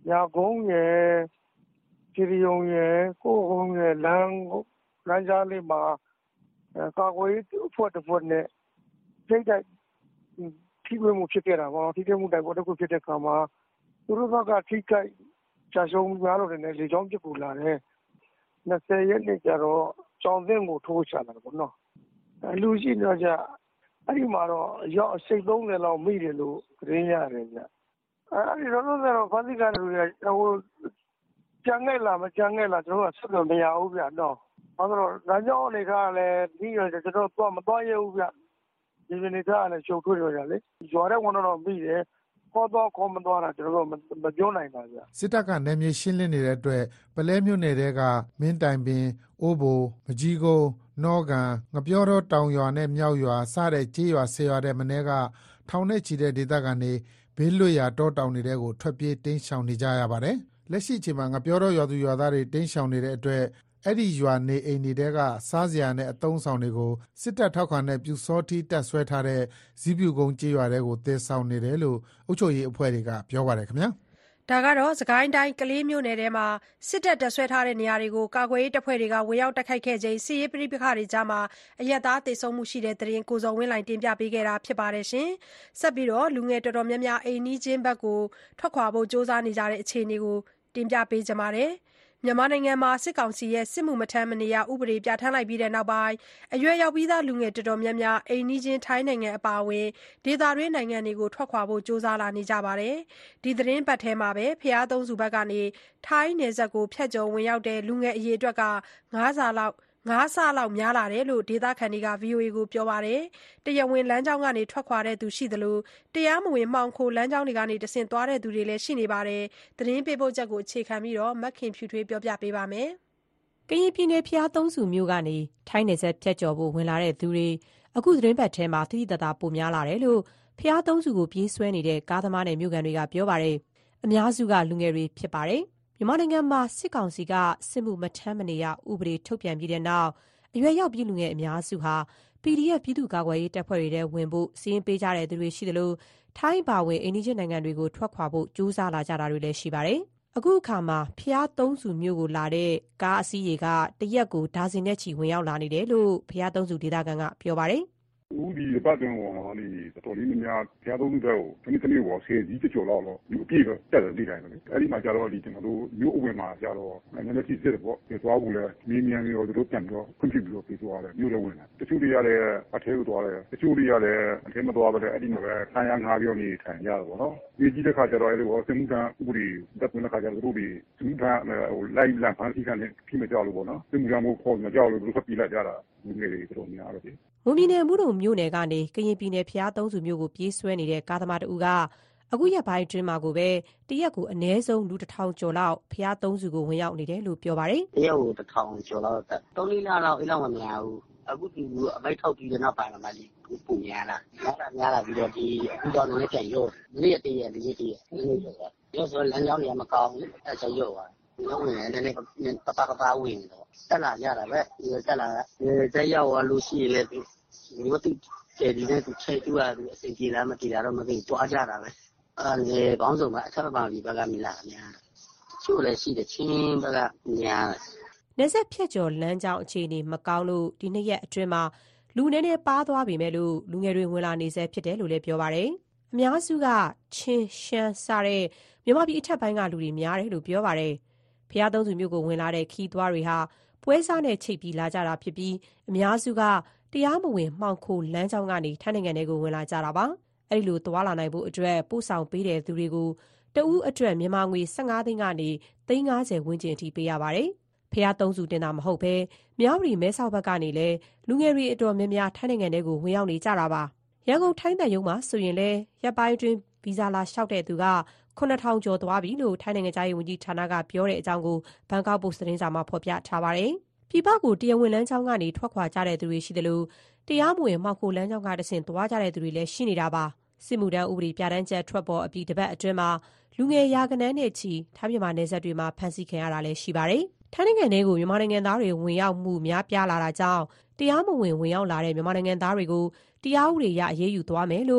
ညာကုန်းရဲ့ခြေရုံရဲ့ကိုကုန်းရဲ့လမ်းလမ်းကြားလေးမှာကာကွယ်ရေးအဖွဲ့တစ်ဖွဲ့နဲ့စိတ်တိုက်ထိတွေ့မှုဖြစ်ခဲ့တာပေါ့ထိတွေ့မှုတိုက်ပွဲတစ်ခုဖြစ်တဲ့အခါမှာသူတို့ဘက်ကထိခိုက်ကြာရှုံးများလို့လည်းလေကြောင်းပစ်ကူလာတယ်နှစ်ဆယ်ရက်နေ့ကျတော့ကြောင်သင်းကိုထိုးချလာတယ်ပေါ့နော်လူရှိတော့ကြအဲ့ဒီမှာတော့ရောက်အစိတ်သုံးဆယ်လောက်မိတယ်လို့သတင်းရတယ်ဗျအဲ့ဒီတော့တော့ဖန်တီးကလူတွေဟိုကြံခဲ့လားမကြံခဲ့လားကျွန်တော်ကဆက်တော့မရဘူးဗျနော်ဘာလို့လဲလမ်းကြောင်းအနေကလည်းဒီရကျွန်တော်တော့မသွားရဘူးဗျဒီနေ့ကလည်းရှုပ်ထွေးရလေရွာတဲ့ဝန်တော့မိတယ်ခေါ်တော့ခေါ်မသွားတာကျွန်တော်မပြောနိုင်ပါဗျစစ်တပ်ကနယ်မြေရှင်းလင်းနေတဲ့အတွက်ပလဲမြို့နယ်တဲကမင်းတိုင်ပင်အိုးဘိုမကြီးကုန်းနောကန်ငပြောတော်တောင်ရွာနဲ့မြောက်ရွာစတဲ့ကြေးရွာဆေးရွာတဲ့မနေ့ကထောင်နဲ့ချီတဲ့ဒေသခံတွေဘေးလွတ်ရာတောတောင်တွေကိုထွက်ပြေးတင်းရှောင်နေကြရပါတယ်လက်ရှိအချိန်မှာငပြောတော်ရွာသူရွာသားတွေတင်းရှောင်နေတဲ့အတွက်အဲ့ဒီရွာနေအိမ်တွေကစားစရာနဲ့အသုံးဆောင်တွေကိုစစ်တပ်ထောက်ခံတဲ့ပြူစောထီးတက်ဆွဲထားတဲ့ဇီးပြူကုန်းကြေးရွာတွေကိုတည်ဆောင်နေတယ်လို့အုပ်ချုပ်ရေးအဖွဲ့တွေကပြောပါတယ်ခင်ဗျာဒါကတော့စကိုင်းတိုင်းကလေးမြို့နယ်ထဲမှာစစ်တပ်တပ်ဆွဲထားတဲ့နေရာတွေကိုကာကွယ်ရေးတပ်ဖွဲ့တွေကဝင်ရောက်တိုက်ခိုက်ခဲ့ချိန်စစ်ရေးပဋိပက္ခတွေကြားမှာအရက်သားတေဆုံးမှုရှိတဲ့တဲ့ရင်ကိုစုံဝင်းလိုင်တင်ပြပေးခဲ့တာဖြစ်ပါတယ်ရှင်။ဆက်ပြီးတော့လူငယ်တော်တော်များများအိမ်နီးချင်းဘက်ကိုထွက်ခွာဖို့ကြိုးစားနေကြတဲ့အခြေအနေကိုတင်ပြပေးကြပါမယ်။မြန်မာနိုင်ငံမှာစစ်ကောင်စီရဲ့စစ်မှုမထမ်းမနေရဥပဒေပြဋ္ဌာန်းလိုက်ပြီးတဲ့နောက်ပိုင်းအရွယ်ရောက်ပြီးသားလူငယ်တော်တော်များများအိမ်နီးချင်းထိုင်းနိုင်ငံအပါအဝင်ဒေသတွင်းနိုင်ငံတွေကိုထွက်ခွာဖို့ကြိုးစားလာနေကြပါတယ်။ဒီသတင်းပတ်ထဲမှာပဲဖျားသုံးစုဘက်ကနေထိုင်းနယ်စပ်ကိုဖျက်ကျော်ဝင်ရောက်တဲ့လူငယ်အရေအတွက်ကငါးဆလောက်ငါးဆလောက်များလာတယ်လို့ဒေသခံတွေက ဗွီအိုအေ ကိုပြောပါတယ်။တရားဝင်လမ်းကြောင်းကနေထွက်ခွာတဲ့သူရှိသလိုတရားမဝင်မှောင်ခိုလမ်းကြောင်းတွေကနေတဆင့်သွားတဲ့သူတွေလည်းရှိနေပါတယ်။သတင်းပေးပို့ချက်ကိုအခြေခံပြီးမခင်ဖြူထွေးပြောပြပေးပါမယ်။ကရင်ပြည်နယ်ဖျားသုံးစုမြို့ကနေထိုင်းနယ်စပ်ဖြတ်ကျော်ဖို့ဝင်လာတဲ့သူတွေအခုသတင်းပတ်ထဲမှာသိသိသာသာပိုများလာတယ်လို့ဖျားသုံးစုကိုပြေးဆွဲနေတဲ့ကားသမားနဲ့မြို့ကန်တွေကပြောပါတယ်။အများစုကလူငယ်တွေဖြစ်ပါတယ်။မြန်မာနိုင်ငံမှာစစ်ကောင်စီကစစ်မှုမထမ်းမနေရဥပဒေထုတ်ပြန်ပြီးတဲ့နောက်အရွယ်ရောက်ပြည်လူငယ်အများစုဟာ ပီဒီအက်ဖ် ပြည်သူ့ကာကွယ်ရေးတပ်ဖွဲ့တွေထဲဝင်ဖို့စီးရင်ပေးကြတဲ့သူတွေရှိသလိုထိုင်းပါဝင်အိန္ဒိယနိုင်ငံတွေကိုထွက်ခွာဖို့ကြိုးစားလာကြတာတွေလည်းရှိပါတယ်။အခုအခါမှာဖျားသုံးစုမြို့ကိုလာတဲ့ကားအစီးတွေကတရက်ကိုဒါဇင်နဲ့ချီဝင်ရောက်လာနေတယ်လို့ဖျားသုံးစုဒေသခံကပြောပါတယ်။ဦးဒီပတ်တွင်ဝင်တော့ဒီတော်တော်လေးများဖျားသုံးစုတဲ့ကိုဒီနေ့တနေ့ကိုဆယ်ကြီးတချို့လောက်တော့ဒီအပြည့်တော့တက်တယ်ဒီတိုင်းပဲအဲ့ဒီမှာကျတော့ဒီကျွန်တော်တို့မြို့အဝင်မှာကျတော့နည်းနည်းကြည့်စစ်တယ်ပေါ့ဒီသွားဘူးလေမင်းမြန်ရောတို့ပြန်တော့ခွင့်ပြုပြီးတော့ပြေးသွားတယ်မြို့ထဲဝင်တယ်တချို့တွေရတဲ့အထဲကိုသွားတယ်တချို့တွေရတဲ့အထဲမသွားဘဲအဲ့ဒီမှာပဲခံရငါးပြောနေထိုင်ကြတယ်ပေါ့နော်ဒီကြီးတဲ့ခါကျတော့အဲ့ဒီကိုစမှုကဥပဒေတက်ဝင်တဲ့ခါကျတော့တို့ဒီစမှုကဟိုလိုက်လန်ဖန်စီကနေဖြစ်မကြောက်လို့ပေါ့နော်စမှုကမို့ပေါ်မကြောက်လို့တို့ဖက်ပြေးလိုက်ကြတာလူငယ်တွေတော်များတော့ဒီမွန်ပြည်နယ်မှုတုံမြို့နယ်ကနေကရင်ပြည်နယ်ဖျားသုံးစုမြို့ကိုပြေးဆွဲနေတဲ့ကားသမားတဦးကအခုရက်ပိုင်းအတွင်းမှာကိုပဲတရက်ကိုအနည်းဆုံးလူတစ်ထောင်ကျော်လောက်ဖျားသုံးစုကိုဝင်ရောက်နေတယ်လို့ပြောပါတယ်။တရက်ကိုတစ်ထောင်ကျော်လောက်တက်။သုံးလေးလလောက်အဲ့လောက်မများဘူး။အခုဒီအမိတ်ထောက်ပြီးတဲ့နောက်ပိုင်းမှာဒီပူများလာ။များလာများလာပြီးတော့ဒီအခုတော့လည်းပြန်ရော့။နေ့ရက်တည်းရက်နေ့တည်းရက်နေ့ရော့တာ။ရော့ဆိုလမ်းကြောင်းတွေကမကောင်းဘူး။အဲ့ဒါရော့သွား။လုံးဝင်တယ်လည်းပပပပဝင်တော့တက်လာကြတာပဲ။ဒီတက်လာတဲ့တက်ရောက်လို့ရှိရင်လည်းဒီမတိကျဒီနဲ့သူချိန်တူတာသူအစီအပြေလားမပြေလားတော့မသိတွားကြတာပဲအဲဘောင်းစုံမှာအချက်ပံဒီဘက်ကမိလာများချို့လည်းရှိတယ်ချင်းဘက်ကများနေဆက်ဖြတ်ကျော်လမ်းကြောင်းအခြေအနေမကောင်းလို့ဒီနှစ်ရက်အတွင်းမှာလူနည်းနည်းပါသွားပြီမဲ့လို့လူငယ်တွေဝင်လာနေဆဲဖြစ်တယ်လို့လည်းပြောပါတယ်အများစုကချင်းရှမ်းစားတဲ့မြန်မာပြည်အထက်ပိုင်းကလူတွေများတယ်လို့ပြောပါတယ်ဖျားသုံးစုမြို့ကိုဝင်လာတဲ့ခီးသွားတွေဟာပွဲစားနဲ့ချိတ်ပြီးလာကြတာဖြစ်ပြီးအများစုကတရားမဝင်မှောင်ခိုလမ်းကြောင်းကနေထိုင်းနိုင်ငံတွေကိုဝင်လာကြတာပါအဲ့ဒီလိုသွားလာနိုင်ဖို့အတွက်ပို့ဆောင်ပေးတဲ့သူတွေကိုတဦးအတွက်မြန်မာငွေ၁၅သိန်းကနေသိန်း၅၀ဝန်းကျင်အထိပေးရပါတယ်ဖျားသုံးစုတင်တာမဟုတ်ဘဲမြောက်ရီမဲဆောက်ဘက်ကနေလဲလူငယ်တွေအတော်များများထိုင်းနိုင်ငံတွေကိုဝင်ရောက်နေကြတာပါရန်ကုန်ထိုင်းတန်ရုံမှာဆိုရင်လဲရပ်ပိုင်းအတွင်းဗီဇာလာလျှောက်တဲ့သူကခုနှစ်ထောင်ကျော်သွားပြီလို့ထိုင်းနိုင်ငံသားရေးဝန်ကြီးဌာနကပြောတဲ့အကြောင်းကိုဘန်ကောက်ပို့စ်သတင်းစာမှာဖော်ပြထားပါတယ်ပြည်ပကိုတရားဝင်လမ်းကြောင်းကနေထွက်ခွာကြတဲ့သူတွေရှိသလိုတရားမဝင်မှောက်ခိုလမ်းကြောင်းကတဆင့်သွားကြတဲ့သူတွေလည်းရှိနေတာပါစစ်မှုထမ်းဥပဒေပြဋ္ဌာန်းချက်ထွက်ပေါ်အပြီးတစ်ပတ်အတွင်းမှာလူငယ်ရာကနန်းနဲ့ချီထိုင်းမြန်မာနယ်စပ်တွေမှာဖမ်းဆီးခံရတာလည်းရှိပါတယ်ထိုင်းနိုင်ငံတွေကိုမြန်မာနိုင်ငံသားတွေဝင်ရောက်မှုများပြားလာတာကြောင့်တရားမဝင်ဝင်ရောက်လာတဲ့မြန်မာနိုင်ငံသားတွေကိုတရားဥပဒေအရအရေးယူသွားမယ်လို့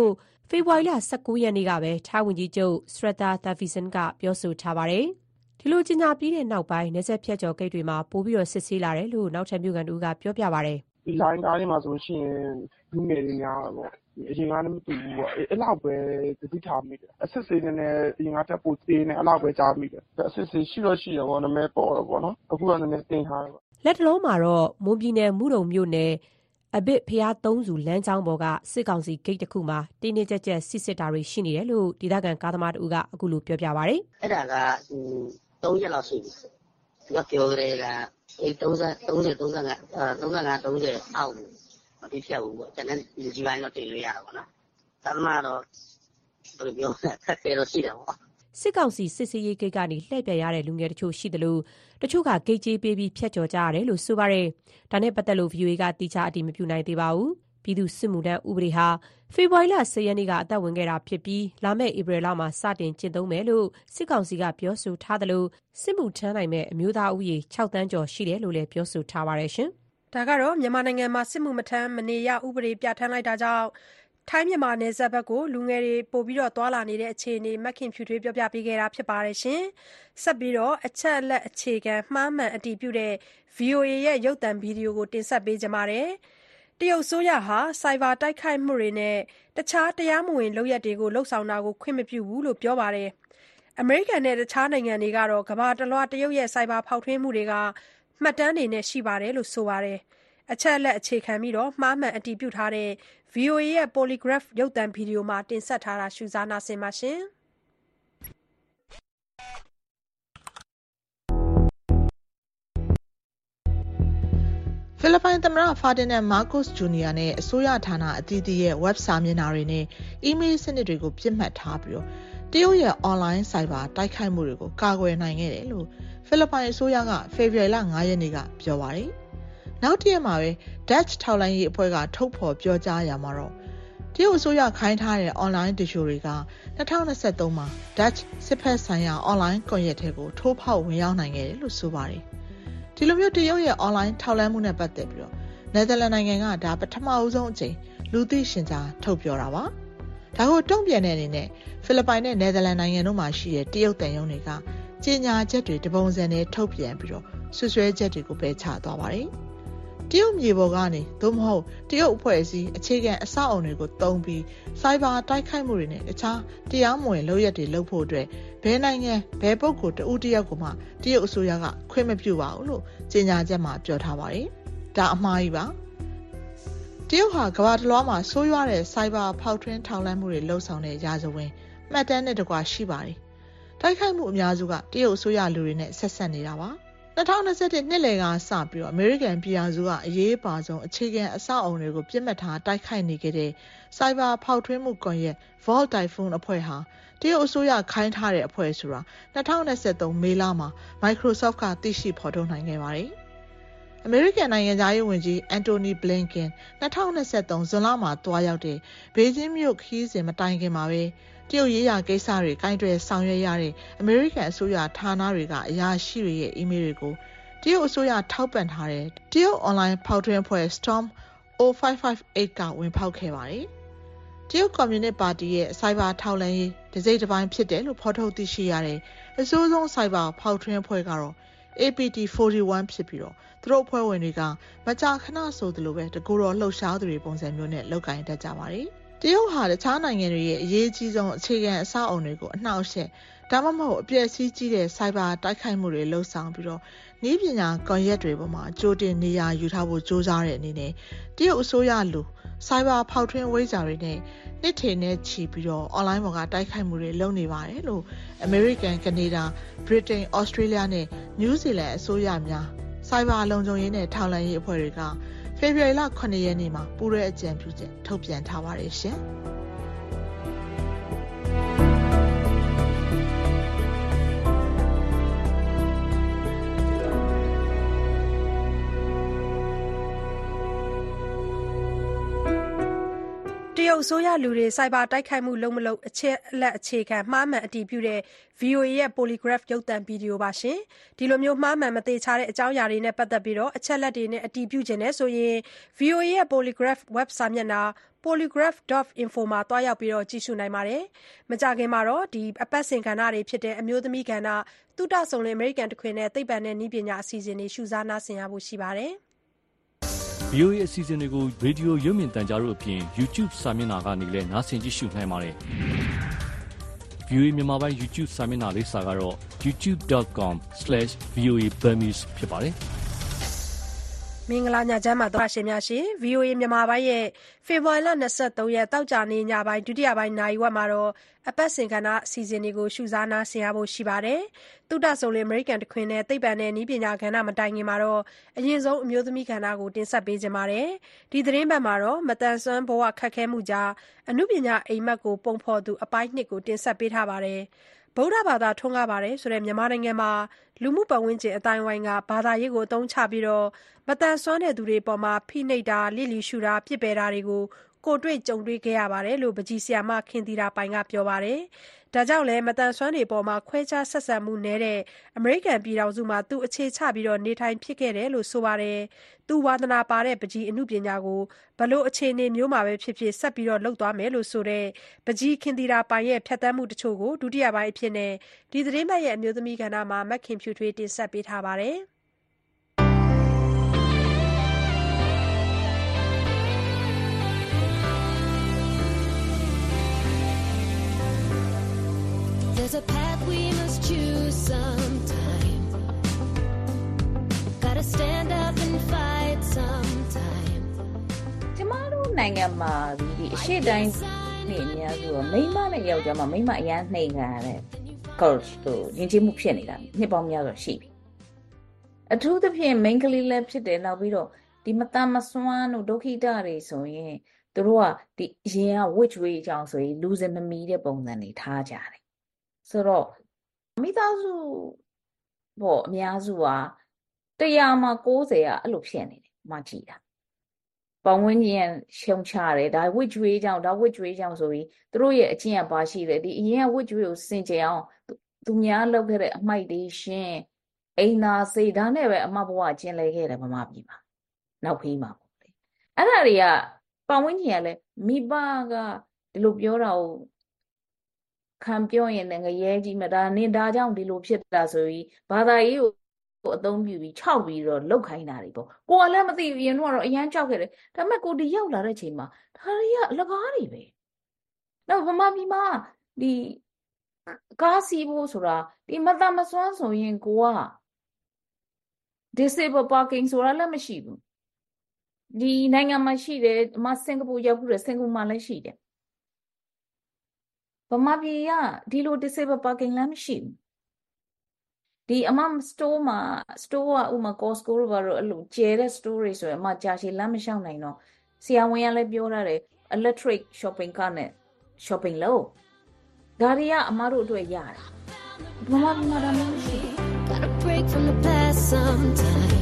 ဖေဖော်ဝါရီလ၁၉ရက်နေ့ကပဲထိုင်းဝန်ကြီးချုပ် Srettha Thavisin ကပြောဆိုထားပါတယ်။ဒီလိုကြေညာပြီးတဲ့နောက်ပိုင်းနယ်စပ်ဖြတ်ကျော်ဂိတ်တွေမှာပိုပြီးတော့စစ်ဆေးလာတယ်လို့နောက်ထပ်မြို့ကန်တို့ကပြောပြပါတယ်။ဒီလိုင်းကားတွေမှာဆိုရှင်လူငယ်တွေများတော့အရင်ကလည်းမတူဘူးပေါ့အဲ့လောက်ပဲသတိထားမိတယ်အစစ်စေးနဲ့အရင်ကတက်ပိုသေးနဲ့အဲ့လောက်ပဲကြားမိတယ်အစစ်စေးရှိတော့ရှိရပေါ့နာမည်ပေါ်တော့ပေါ့နော်အခုကလည်းတင်ထားတယ်ပေါ့လက်တလုံးမှာတော့မွန်ပြည်နယ်မုဒုံမြို့နယ်အဘစ်ဖျားသုံးစုလမ်းကြောင်းပေါ်ကစစ်ကောင်စီဂိတ်တစ်ခုမှာတင်းတင်းကြပ်ကြပ်စစ်စစ်တာတွေရှိနေတယ်လို့ဒေသခံကားသမားတို့ကအခုလိုပြောပြပါဗျ။အဲ့ဒါကသုံးရက်လောက်ရှိပြီ။သူကပြောကြတယ်ကအဲ30 30 35 35 30အောက်မပြည့်ဖြတ်ဘူးပေါ့။ကျန်တဲ့ဒီပိုင်းတော့တင်လို့ရတာပေါ့နော်။ကားသမားတော့ဘယ်လိုပြောလဲခက်ခဲတော့ရှိတယ်ပေါ့။စစ်ကောင်စီစစ်စေးရေးဂိတ်ကနေလှည့်ပြန်ရတဲ့လူငယ်တချို့ရှိတယ်လို့တချို့ကဂိတ်ကြီးပေးပြီးဖျက်ကျော်ကြရတယ်လို့ဆိုပါတယ်။ဒါနဲ့ပတ်သက်လို့ ဗီအိုအေကတိကျအတည်မပြုနိုင်သေးပါဘူး။ပြည်သူ့စစ်မှုထမ်းဥပဒေဟာဖေဖော်ဝါရီလ၁၀ရက်နေ့ကအသက်ဝင်ခဲ့တာဖြစ်ပြီးလာမယ့်ဧပြီလမှာစတင်ကျင့်သုံးမယ်လို့စစ်ကောင်စီကပြောဆိုထားတယ်လို့စစ်မှုထမ်းနိုင်မဲ့အမျိုးသားဥယေ၆တန်းကျော်ရှိတယ်လို့လည်းပြောဆိုထားပါတယ်ရှင်။ဒါကတော့မြန်မာနိုင်ငံမှာစစ်မှုမထမ်းမနေရဥပဒေပြဋ္ဌာန်းလိုက်တာကြောင့်ထိုင်းမြန်မာနယ်စပ်ဘက်ကိုလူငယ်တွေပို့ပြီးတော့သွာလာနေတဲ့အခြေအနေမခင်ဖြူထွေးပြောပြပေးခဲ့တာဖြစ်ပါတယ်ရှင်။ဆက်ပြီးတော့အချက်အလက်အခြေခံမှားမှန်အတည်ပြုတဲ့ ဗွီအိုအေ ရဲ့ရုပ်သံဗီဒီယိုကိုတင်ဆက်ပေးကြပါတယ်။တရုတ်အစိုးရဟာစိုက်ဘာတိုက်ခိုက်မှုတွေနဲ့တခြားတရားမဝင်လုပ်ရက်တွေကိုလှုပ်ဆောင်တာကိုခွင့်မပြုဘူးလို့ပြောပါတယ်။အမေရိကန်နဲ့တခြားနိုင်ငံတွေကတော့ကမ္ဘာတလွှားတရုတ်ရဲ့စိုက်ဘာဖောက်ထွင်းမှုတွေကမှတ်တမ်းတွေနဲ့ရှိပါတယ်လို့ဆိုပါတယ်။အချက်အလက်အခြေခံပြီးတော့မှားမှန်အတည်ပြုထားတဲ့ ဗွီအိုအေ ရဲ့ Polygraph ရုပ်သံဗီဒီယိုမှာတင်ဆက်ထားတာရှုစားနာဆင်ပါရှင်။ဖိလစ်ပိုင်သမ္မတဖာဒီနန်မားကိုစ်ဂျူနီယာနဲ့အစိုးရဌာနအသီးသီးရဲ့ web စာမျက်နှာတွေနဲ့ email စနစ်တွေကိုပြစ်မှတ်ထားပြီးတော့တရုတ်ရဲ့ online cyber တိုက်ခိုက်မှုတွေကိုကာကွယ်နိုင်ခဲ့တယ်လို့ဖိလစ်ပိုင်အစိုးရကဖေဖော်ဝါရီလ၅ရက်နေ့ကပြောပါတယ်။နောက်တစ်ရက်မှာပဲ Dutch ထောက်လှမ်းရေးအဖွဲ့ကထုတ်ဖော်ပြောကြားရမှာတော့တရုတ်အစိုးရခိုင်းထားတဲ့ online တချို့တွေက၂၀၂၃မှာ Dutch စစ်ဖက်ဆိုင်ရာ online ကွန်ရက်တွေကိုထိုးဖောက်ဝင်ရောက်နိုင်ခဲ့တယ်လို့ဆိုပါတယ်။ဒီလိုမျိုးတရုတ်ရဲ့ online ထောက်လှမ်းမှုနဲ့ပတ်သက်ပြီးတော့နယ်သာလန်နိုင်ငံကဒါပထမအဆုံးအကြိမ်လူသိရှင်ကြားထုတ်ပြောတာပါ။ဒါကိုတုံ့ပြန်တဲ့အနေနဲ့ဖိလစ်ပိုင်နဲ့နယ်သာလန်နိုင်ငံတို့မှာရှိတဲ့တရုတ်တန်ယုံတွေကကြေညာချက်တွေတပုံစံနဲ့ထုတ်ပြန်ပြီးတော့ဆွဆွဲချက်တွေကိုပယ်ချသွားပါတယ်။တရုတ်မြေပေါ်ကနေသို့မဟုတ်တရုတ်အဖွဲ့အစည်းအခြေခံအဆောက်အအုံတွေကိုတုံးပြီးစိုက်ဘာတိုက်ခိုက်မှုတွေနဲ့တခြားတရားမဝင်လုပ်ရက်တွေလုပ်ဖို့အတွက်ဘယ်နိုင်ငံဘယ်ပုဂ္ဂိုလ်တဦးတယောက်ကိုမှတရုတ်အစိုးရကခွင့်မပြုပါဘူးလို့ကြေညာချက်မှာပြောထားပါတယ်။ဒါအမှားကြီးပါ။တရုတ်ဟာကမ္ဘာတစ်လွှားမှာဆိုးရွားတဲ့စိုက်ဘာဖောက်ထွင်းထောက်လှမ်းမှုတွေလှုပ်ဆောင်တဲ့ရာဇဝင်မှတ်တမ်းနဲ့တကွာရှိပါတယ်။တိုက်ခိုက်မှုအများစုကတရုတ်အစိုးရလူတွေနဲ့ဆက်ဆက်နေတာပါ။၂၀၂၁နှစ်လယ်ကစပြီးတော့အမေရိကန်ပြည်ထောင်စုကအရေးပါဆုံးအခြေခံအဆောက်အအုံတွေကိုပြစ်မှတ်ထားတိုက်ခိုက်နေခဲ့တဲ့စိုက်ဘာဖောက်ထွင်းမှုကွန်ရက် Vault Typhoon အဖွဲ့ဟာတရုတ်အစိုးရခိုင်းထားတဲ့အဖွဲ့ဆိုတာ၂၀၂၃မေလမှာ Microsoft ကသိရှိဖော်ထုတ်နိုင်ခဲ့ပါတယ်။အမေရိကန်နိုင်ငံသားရေးဝန်ကြီးအန်တိုနီဘလင်ကင်၂၀၂၃ဇွန်လမှာတွားရောက်တဲ့ဘေကျင်းမြို့ခရီးစဉ်မတိုင်ခင်မှာပဲတရုတ်ရေးရာကိစ္စတွေကိုင်တွယ်ဆောင်ရွက်ရတဲ့အမေရိကန်အစိုးရဌာနတွေကအရာရှိတွေရဲ့ email တွေကိုတရုတ်အစိုးရထောက်ပံ့ထားတဲ့တရုတ် online ဖောက်ထွင်းအဖွဲ့ Storm အို၅၅၈ ကဝင်ဖောက်ခဲ့ပါတယ်။တရုတ်ကွန်မြူနစ်ပါတီရဲ့စိုက်ဘာထောက်လှမ်းရေးတစိမ့်တစ်ပိုင်းဖြစ်တယ်လို့ဖော်ထုတ်သိရှိရတဲ့အဆိုးဆုံးစိုက်ဘာဖောက်ထွင်းအဖွဲ့ကတော့ အေ ပီ တီ ၄၁ ဖြစ်ပြီးတော့သူတို့အဖွဲ့ဝင်တွေကမကြာခဏဆိုသလိုပဲတကူတော်လှုပ်ရှားသူတွေပုံစံမျိုးနဲ့လုပ်ကိုင်တတ်ကြပါတယ်။တရုတ်ဟာတခြားနိုင်ငံတွေရဲ့အရေးကြီးဆုံးအခြေခံအဆောက်အအုံတွေကိုအနှောက်အယှက်ဒါမှမဟုတ်အပျက်စီးကြီးတဲ့စိုက်ဘာတိုက်ခိုက်မှုတွေလှုပ်ဆောင်ပြီးတော့နည်းပညာကွန်ရက်တွေပေါ်မှာကြိုတင်နေရာယူထားဖို့ကြိုးစားတဲ့အနေနဲ့တရုတ်အစိုးရလူစိုက်ဘာဖောက်ထွင်းဝိဇ္ဇာတွေနဲ့နှစ်ထည်နဲ့ချီပြီးတော့ online ပေါ်ကတိုက်ခိုက်မှုတွေလုပ်နေပါတယ်လို့ American, Canada, Britain, Australia နဲ့ New Zealand အစိုးရများစိုက်ဘာလုံခြုံရေးနဲ့ထောက်လှမ်းရေးအဖွဲ့တွေကဖေဖော်ဝါရီလခုနှစ်ရက်နေ့မှာပူးရဲအကြံပြုချက်ထုတ်ပြန်ထားပါတယ်ရှင်။တရုတ်အစိုးရလူတွေစိုက်ဘာတိုက်ခိုက်မှုလုံးမလုံးအချက်အလက်အခြေခံမှားမှန်အတည်ပြုတဲ့ ဗွီအိုအေ ရဲ့ Polygraph ရုပ်သံဗီဒီယိုပါရှင်။ဒီလိုမျိုးမှားမှန်မသေချာတဲ့အကြောင်းအရာတွေနဲ့ပတ်သက်ပြီးအချက်အလက်တွေနဲ့အတည်ပြုခြင်းနဲ့ဆိုရင် ဗွီအိုအေ ရဲ့ Polygraph web စာမျက်နှာ polygraph dot info မှာတွားရောက်ပြီးကြည့်ရှုနိုင်ပါတယ်။မကြာခင်မှာတော့အပတ်စဉ်ကဏ္ဍတွေဖြစ်တဲ့အမျိုးသမီးကဏ္ဍ၊သုတစုံလင်အမေရိကန်တခွင်နဲ့သိပ္ပံနဲ့နည်းပညာအစီအစဉ်တွေရှုစားနားဆင်ရဖို့ရှိပါတယ်။ဗွီအိုအေ အစီအစဉ်တွေကိုရေဒီယိုရုပ်မြင်သံကြားတို့အပြင် YouTube စာမျက်နှာကနေလည်းနားဆင်ကြည့်ရှုနိုင်ပါတယ်။ ဗွီအိုအေမြန်မာပိုင်း YouTube စာမျက်နှာလိပ်စာကတော့ youtube dot com slash voa burmese ဖြစ်ပါတယ်။မင်္ဂလာညချမ်းပါသောရှင်များရှင် ဗွီအိုအေမြန်မာပိုင်းရဲ့ဖေဖော်ဝါရီလ၂၃ရက်တောက်ကြနေ့ညပိုင်းဒုတိယပိုင်းနာရီဝက်မှာတော့အပတ်စဉ်ကဏ္ဍအစီအစဉ်တွေကိုရှုစားနားဆင်ရဖို့ရှိပါတယ်။သုတစုံလင်အမေရိကန်တခွင်နဲ့သိပ္ပံနဲ့နည်းပညာကဏ္ဍမတိုင်ခင်မှာတော့အရင်ဆုံးအမျိုးသမီးကဏ္ဍကိုတင်ဆက်ပေးကြပါမယ်။ဒီသတင်းပတ်မှာတော့မတန်ဆွမ်းဘဝခက်ခဲမှုကြားအမှုပညာအိမ်မက်ကိုပုံဖော်သူအပိုင်းနှစ်ကိုတင်ဆက်ပေးထားပါတယ်။ဗုဒ္ဓဘာသာထွန်းကားပါတယ်ဆိုတဲ့မြန်မာနိုင်ငံမှာလူမှုပတ်ဝန်းကျင်အတိုင်းဝိုင်းကဘာသာရေးကိုအသုံးချပြီးမတန်ဆွမ်းတဲ့သူတွေအပေါ်ဖိနှိပ်တာလျစ်လျူရှုတာပြစ်ပယ်တာတွေကိုကိုယ်တွေ့ကြုံတွေ့ခဲ့ရပါတယ်လို့ပကြီးဆရာမခင်သီတာပိုင်ကပြောပါတယ်။ဒါကြောင့်လည်းမတန်ဆွမ်းတွေအပေါ်ခွဲခြားဆက်ဆံမှုနည်းတဲ့အမေရိကန်ပြည်ထောင်စုမှာသူအခြေချပြီးနေထိုင်ဖြစ်ခဲ့တယ်လို့ဆိုပါတယ်။သူဝါသနာပါတဲ့ပကြီးအမှုပညာကိုဘလို့အခြေအနေမျိုးမှာပဲဖြစ်ဖြစ်ဆက်ပြီးလုပ်သွားမယ်လို့ဆိုတဲ့ပကြီးခင်သီတာပိုင်ရဲ့ဖြတ်သန်းမှုတချို့ကိုဒုတိယပိုင်းအဖြစ်နဲ့ဒီသတင်းပတ်ရဲ့အမျိုးသမီးကဏ္ဍမှာမခင်ဖြူထွေးတင်ဆက်ပေးထားပါတယ်။ There's a path we must choose sometime. Gotta stand up and fight sometime. ကျမတို့နိုင်ငံမှာဒီအရှိတိုင်းနေအများစုမိန်းမနဲ့ယောက်ျားမှာမိန်းမအရန်နှိမ်ခံရတဲ့ coach တို့ယဉ်ကျေးမှုဖြစ်နေတာနှစ်ပေါင်းများစွာရှိပြီ။အထူးသဖြင့် main ကလေးလည်းဖြစ်တယ်နောက်ပြီးတော့ဒီမတန်မစွမ်းတို့ဒုက္ခိတတွေဆိုရင်သူတို့ကဒီအရင်က which way အကြောင်းဆိုရင်လူစင်မမီတဲ့ပုံစံတွေထားကြတယ်ဆိုတော့မိသားစုပေါ့အများစုကတရားမှာကိုးဆယ်ကအဲ့လိုဖြစ်နေတယ်မှကြည့်တာပတ်ဝန်းကျင်ရှုံချတယ်ဒါ which way ကြောင့်ဒါ which way ကြောင့်ဆိုပြီးသူတို့ရဲ့အကျင့်ကပါရှိတယ်ဒီအရင်က which way ကိုစင်ကြယ်အောင်သူများလုပ်ခဲ့တဲ့အမိုက်တွေရှင်အိမ်သာစိတ်ဒါနဲ့ပဲအမဘဝကျင်လဲခဲ့တယ်ဗမာပြည်မှာနောက်ဖေးမှာပေါ့လေအဲ့ဒါတွေကပတ်ဝန်းကျင်ကလည်းမိဘကဒီလိုပြောတာကိုခံပြောရင်လည်းငရဲကြီးမဒါနင်ဒါကြောင့်ဒီလိုဖြစ်တာဆိုပြီးဘာသာရေးကိုအသုံးပြုပြီးခြောက်ပြီးတော့လောက်ခိုင်းတာတွေပေါ့ကိုကလည်းမသိဘူးရင်တော့အရန်ကြောက်ခဲ့တယ်ဒါပေမဲ့ကိုဒီရောက်လာတဲ့ချိန်မှာဒါတွေကအလကားတွေပဲနောက်ဗမာပြည်မှာဒီကားစီးဖို့ဆိုတာဒီမတမစွမ်းဆိုရင်ကိုက disable parking ဆိုတာလည်းမရှိဘူးဒီနိုင်ငံမှာရှိတယ်အမစင်ကာပူရောက်ပြီးစင်ကာပူမှာလည်းရှိတယ်ဗမာပြည်ကဒီလို disable parking လည်းမရှိဘူးဒီအမ store မှာ store ကဥမာ Costco တို့ဘာလို့အဲ့လိုကျဲတဲ့ store တွေဆိုရင်အမကြာရှည်လမ်းမလျှောက်နိုင်တော့ဆရာဝန်ကလည်းပြောထားတယ် electric shopping cart နဲ့ shopping လုပ်ဒါတွေကအမတို့အတွက်ရတယ်ဗမာပြည်မှာဒါမျိုးမရှိဘူး Gotta break from the past sometime.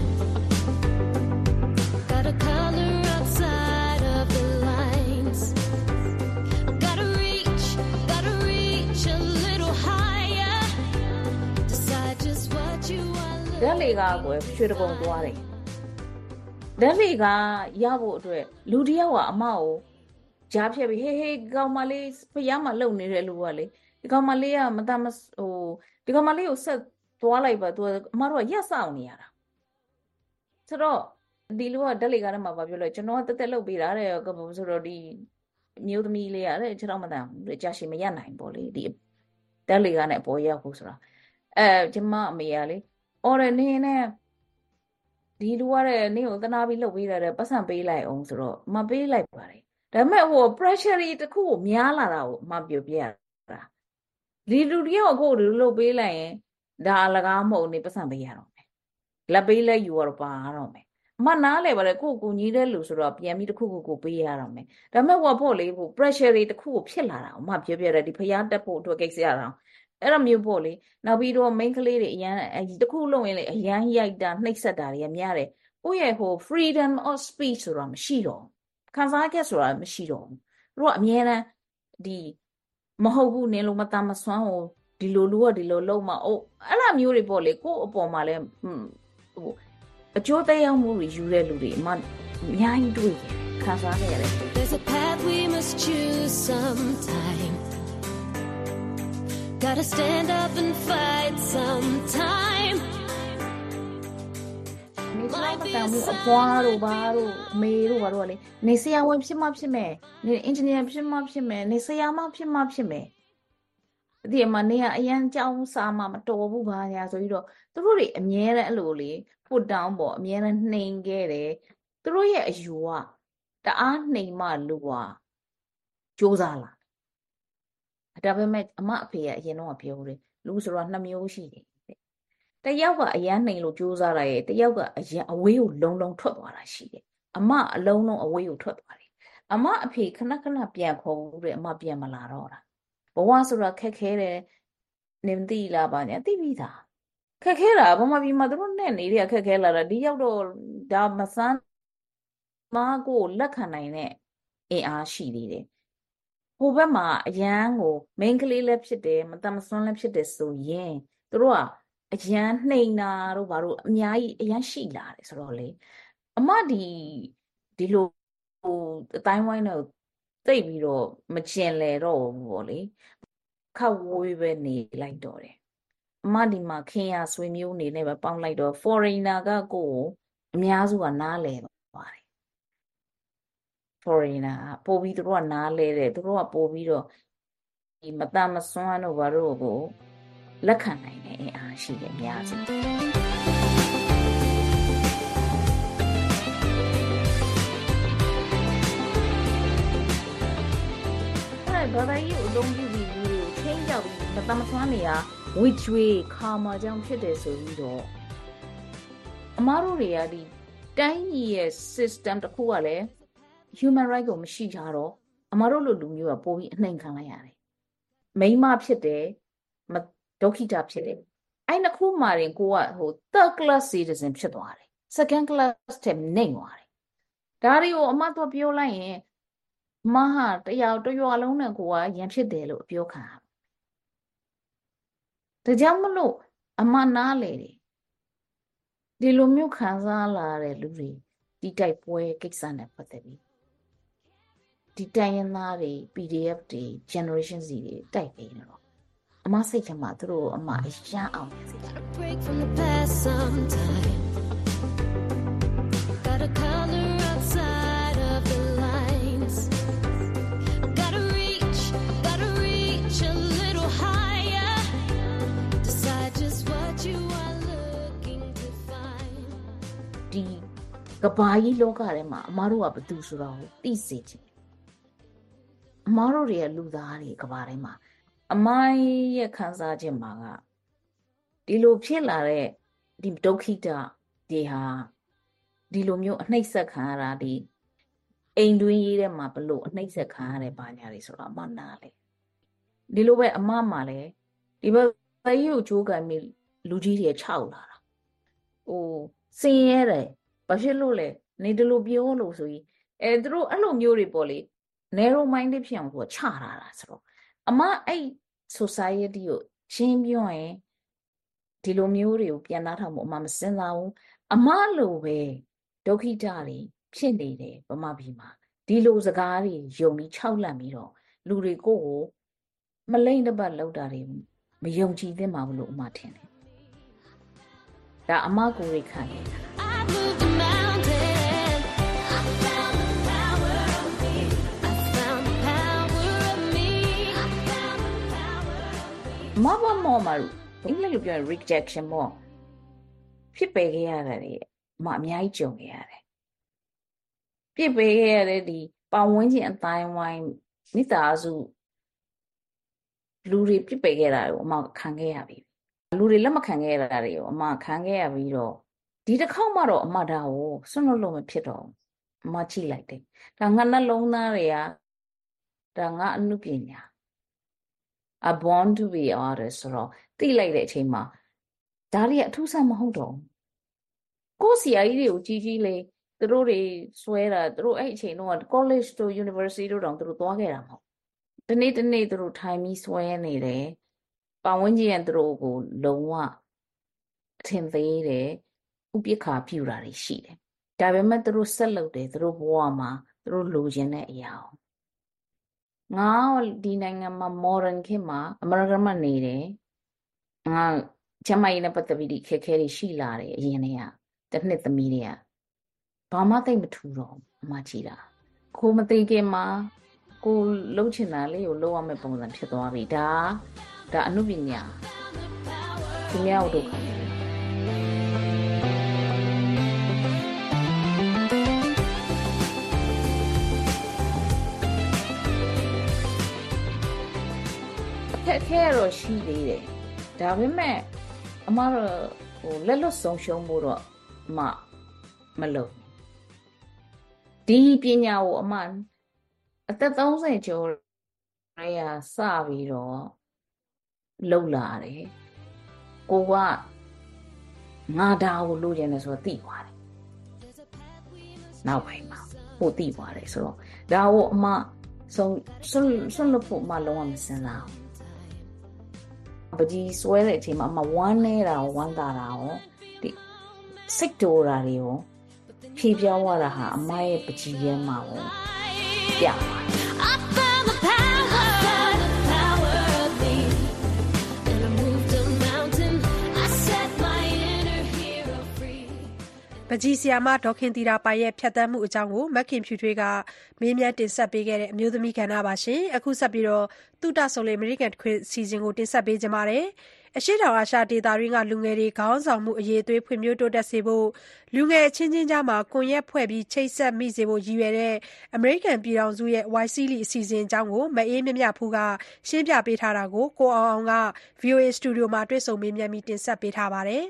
Gotta color outside of the lines. Gotta reach, gotta reach a little higher. Decide just what you want. ဓာတ်လေကားကိုရွှေတပုံသွားတယ်ဓာတ်လေကားရဖို့အတွက်လူတယောက်ကအမကိုကြားဖြတ်ပြီးဟေးဟေးကောင်မလေးဖျားမလုံနေတဲ့လူကလေဒီကောင်မလေးကမတမဟိုဒီကောင်မလေးကိုဆက်သွားလိုက်ပါသူအမတို့ကရက်ဆောင်နေရတာဆိုတော့ဒီလူကဓာတ်လေကားထဲမှာဗာပြောလို့ကျွန်တော်တက်တက်လုပ်ပေးတာတဲ့ဆိုတော့ဒီမျိုးသမီးလေးရတယ်ကျွန်တော်မတန်ကြာရှည်မရနိုင်ပေါ့လေဒီဓာတ်လေကားနဲ့ပေါ်ရောက်ဖို့ဆိုတာအဲကျမအမေကလေအော်ရနေနဲ့ဒီလူကတဲ့နင်းကိုသနာပြီးလုပ်ပေးတယ်ပတ်စံပေးလိုက်အောင်ဆိုတော့မပေးလိုက်ပါတယ်ဒါပေမဲ့ဟို pressure တခုကိုများလာတာကိုအမပြောပြရတာဒီလူတယောက်ကိုဒီလိုလုပ်ပေးလိုက်ရင်ဒါအလကားမဟုတ်နေပတ်စံပေးရတော့မယ်လက်ပေးလက်ယူရတော့ပါတော့မယ်အမနားလေပါတယ်ကိုကိုညီးတဲ့လူဆိုတော့ပြန်ပြီးတခုခုကိုပေးရတော့မယ်ဒါပေမဲ့ဟိုဖို့လေဟို pressure တွေတခုကိုဖြစ်လာတာအမပြောပြတယ်ဒီဖျားတက်ဖို့အတွက်ကိစ္စရအောင်အဲ့တော့မျိုးပေါ့လေနောက်ပြီးတော့ main ကလေးတွေအရန်တခုလုံးရင်လေအရန်ရိုက်တာနှိပ်စက်တာတွေကများတယ်ကိုယ့်ရဲ့ဟို freedom of speech ဆိုတာမရှိတော့ခံစားချက်ဆိုတာမရှိတော့တို့ကအမြဲတမ်းဒီမဟုတ်ဘူးနင်လိုမတမဆွမ်းကိုဒီလိုလူကဒီလိုလုံးမအိုးအဲ့လိုမျိုးတွေပေါ့လေကိုယ့်အပေါ်မှာလဲဟိုအကျိုးသက်ရောက်မှုတွေယူတဲ့လူတွေအမှအများကြီးတွေ့တယ်ခံစားခဲ့ရတယ် There's a path we must choose sometime. Gotta stand up and fight sometime. နေစလိုက်မတန်ဘူးအပွားတို့ဘာတို့အမေတို့ဘာတို့ကလေနေဆရာဝန်ဖြစ်မှဖြစ်မယ်နေအင်ဂျင်နီယာဖြစ်မှဖြစ်မယ်နေဆရာမဖြစ်မှဖြစ်မယ်ဒီမှာနေကအရန်ကြောင်းစားမှမတော်ဘူးဘာညာဆိုပြီးတော့သူတို့တွေအမြဲတမ်းအဲ့လိုလေput down ပေါ့အမြဲတမ်းနှိမ်ခဲ့တယ်သူတို့ရဲ့အယူကတအားနှိမ်မှလူကစူးစားလာဒါပေမဲ့အမအဖေကအရင်တော့ပြောတယ်လူဆိုတော့နှစ်မျိုးရှိတယ်တယောက်ကအရန်နှိမ်လို့စူးစားတာရဲ့တယောက်ကအရန်အဝေးကိုလုံလုံထွက်သွားတာရှိတယ်အမအလုံးလုံးအဝေးကိုထွက်သွားတယ်အမအဖေခဏခဏပြန်ခေါ်ဘူးတဲ့အမပြန်မလာတော့တာဘဝဆိုတာခက်ခဲတယ်နင်သိလားပါညာသိပြီးသားခက်ခဲတာဘာမှပြီးမှသူတို့နဲ့နေတဲ့ခက်ခဲလာတာဒီရောက်တော့ဒါမဆန်းမကိုလက်ခံနိုင်တဲ့အင်အားရှိသေးတယ်ဟိုဘက်မှာအရန်ကို main ကလေးလည်းဖြစ်တယ်မတမစွန်းလည်းဖြစ်တယ်ဆိုရင်သူတို့ကအရန်နှိမ်တာတို့ဘာလို့အများကြီးအရန်ရှိလာတယ်ဆိုတော့လေအမဒီဒီလိုဟိုအတိုင်းဝိုင်းတော့တိတ်ပြီးတော့မကျင်လေတော့ဘူးပေါ့လေခက်ဝေးပဲနေလိုက်တော့တယ်အမဒီမှာခင်ရဆွေမျိုးနေနဲ့ပဲပေါင်းလိုက်တော့ foreigner ကကိုယ်အများစုကနားလဲသွားတယ် foreigner ပို့ပြီးသူတို့ကနားလဲတယ်သူတို့ကပို့ပြီးတော့ဒီမတမစွမ်းတို့ဘာတို့ကိုလက်ခံနိုင်တဲ့အင်အားရှိတယ်အများစုအဲ့ဒါဘာသာရေးအလုံးကြီးပြီးလူတွေကိုချင်းကြောက်ပြီးမတမစွမ်းနေရဝိကျွေးခါမာကြောင့်ဖြစ်တယ်ဆိုပြီးတော့အမားတို့တွေကဒီတိုင်းကြီးရဲ့ system တစ်ခုကလည်း human right ကိုမရှိကြတော့အမားတို့လိုလူမျိုးကပိုပြီးအနှိမ်ခံလိုက်ရတယ်မိန်းမဖြစ်တယ်ဒုက္ခိတဖြစ်တယ်အဲ့နှစ်ခုမှရင်ကိုကဟို third class citizen ဖြစ်သွားတယ် second class တဲ့နှိမ်သွားတယ်ဒါတွေကိုအမတော့ပြောလိုက်ရင်မဟာတရားတရွာလုံးနဲ့ကိုကရန်ဖြစ်တယ်လို့ပြောခံရဒါကြောင့်မလို့အမနားလေတယ်ဒီလိုမျိုးခံစားလာတဲ့လူတွေဒီတိုက်ပွဲကိစ္စနဲ့ပတ်သက်ပြီးဒီတိုင်းရင်းသားတွေ P D F တွေ generation Z တွေတိုက်နေတော့အမစိတ်ထဲမှာသူတို့အမအရန်အောင်နေစီတယ် Break from the past sometime. Gotta color outside of the lines. Gotta reach, gotta reach a little higher. Decide just what you are looking to find. ဒီကဘာကြီးလောကထဲမှာအမတို့ကဘယ်သူဆိုတာကိုသိစေချင်အမတို့တွေကလူသားတွေကဘာထဲမှာအမိုင်းရဲ့ခံစားခြင်းမှာကဒီလိုဖြစ်လာတဲ့ဒီဒုက္ခိတဒီဟာဒီလိုမျိုးအနှိမ့်ဆက်ခံရတာဒီအိမ်တွင်းရေးထဲမှာဘလို့အနှိမ့်ဆက်ခံရတဲ့ဘာညာတွေဆိုတော့အမနာလေဒီလိုပဲအမမှလည်းဒီဘက်ကြီးကိုကြိုးကန်ပြီးလူကြီးတွေခြောက်လာတာဟိုစင်ရဲတယ်ဘာဖြစ်လို့လဲနေဒီလိုပြောလို့ဆိုရင်အဲသူတို့အဲ့လိုမျိုးတွေပေါ့လေ narrow minded ဖြစ်အောင်သူကခြားလာတာဆိုတော့အမအဲ့ society ကိုရှင်းပြောရင်ဒီလိုမျိုးတွေကိုပြန်နှားထောင်မှုအမမစဉ်းစားဘူးအမလိုပဲဒုက္ခိတတွေဖြစ်နေတယ်ဗမာပြည်မှာဒီလိုစကားတွေယုံပြီးခြောက်လန့်ပြီးတော့လူတွေကိုကိုမလိမ့်တပတ်လောက်တာတွေမယုံကြည်သင့်ပါဘူးလို့အမထင်တယ်ဒါအမကိုရိခံတယ် I moved the mountain. I found the power of me. I found the power of me. I found the power of me. မဘာမောမရအင်္ဂလိပ်လိုပြောရင် rejection ပေါ့ဖြစ်ပေခဲ့ရတယ်လေအမအများကြီးကြုံခဲ့ရတယ်ဖြစ်ပေခဲ့ရတဲ့ဒီပတ်ဝန်းကျင်အတိုင်းဝိုင်းမိသားစုလူတွေဖြစ်ပေခဲ့တာကိုအမခံခဲ့ရပြီလူတွေလက်မခံခဲ့ရတာတွေကိုအမခံခဲ့ရပြီးတော့ဒီတစ်ခေါက်မှတော့အမဒါကိုစွန့်လွတ်လို့မဖြစ်တော့အမကြည့်လိုက်တယ်ဒါငါနှလုံးသားတွေကဒါငါအမှုပညာ I born to be artist ဆိုတော့သိလိုက်တဲ့အချိန်မှာဒါတွေအထူးဆန်းမဟုတ်တော့ကိုယ်စီအကြီးတွေကိုကြီးကြီးလေးသူတို့တွေဆွဲတာသူတို့အဲ့အချိန်တော့ college တို့ university တို့တောင်သူတို့သွားခဲ့တာမဟုတ်တနေ့တနေ့သူတို့ထိုင်ပြီးဆွဲနေတယ်ပတ်ဝန်းကျင်သူတို့ကိုလုံးဝအထင်သေးတယ်ဥပိ္ပခါပြူတာတွေရှိတယ်ဒါပေမဲ့သူတို့ဆက်လုပ်တယ်သူတို့ဘဝမှာသူတို့လိုချင်တဲ့အရာငါဒီနိုင်ငံမှာ modern ခေတ်မှာ American မှာနေတယ်ငါကျမကြီးနဲ့ပတ်သက်ပြီးဒီခက်ခဲတွေရှိလာတယ်အရင်တည်းကတစ်နှစ်သမီးတွေကဘာမှသိမထူတော့အမကြည့်တာကိုမသိခင်မှာကိုလှုပ်ချင်တာလေးကိုလှုပ်ရမယ့်ပုံစံဖြစ်သွားပြီဒါဒါအနုပညာသူများတို့ခက်ခဲတော့ရှိသေးတယ်ဒါပေမဲ့အမတို့ဟိုလက်လွတ်ဆုံးရှုံးဖို့တော့အမမလုပ်ဒီပညာကိုအမအသက်သုံးဆယ်ကျော်ရဲရစပြီးတော့လှုပ်လာတယ်ကိုကငါဒါကိုလိုချင်တယ်ဆိုတော့သိသွားတယ်နောက်ပိုင်းမှာပို့သိသွားတယ်ဆိုတော့ဒါကိုအမဆုံးဆုံးဆုံးလို့ဖို့အမလုံးဝမစင်စားဘူးပကြီးဆွဲတဲ့အချိန်မှာအမဝမ်းနေတာဝမ်းသာတာရောဒီစိတ်တိုးတာတွေရောဖြေပြောင်းသွားတာဟာအမရဲ့ပကြီးရဲမှာရောပြပကြီးဆီယာမဒေါခင်တီတာပိုင်ရဲ့ဖြတ်သန်းမှုအကြောင်းကိုမခင်ဖြူထွေးကမေးမြန်းတင်ဆက်ပေးခဲ့တဲ့အမျိုးသမီးကဏ္ဍပါရှင်အခုဆက်ပြီးတော့တုဒဆုံလေအမေရိကန်စီစဉ်ကိုတင်ဆက်ပေးကြပါမယ်အရှေ့တောင်အာရှဒေသတွင်းကလူငယ်တွေခေါင်းဆောင်မှုအရေးအသွေးဖွံ့ဖြိုးတိုးတက်စေဖို့လူငယ်ချင်းချင်းကြားမှာကွန်ရက်ဖွဲ့ပြီးချိတ်ဆက်မိစေဖို့ရည်ရွယ်တဲ့အမေရိကန်ပြည်ထောင်စုရဲ့ Y C L အစီအစဉ်အကြောင်းကိုမအေးမြမြဖူးကရှင်းပြပေးထားတာကိုကိုအောင်အောင်က V O A စတူဒီယိုမှာတွေ့ဆုံမေးမြန်းပြီးတင်ဆက်ပေးထားပါတယ်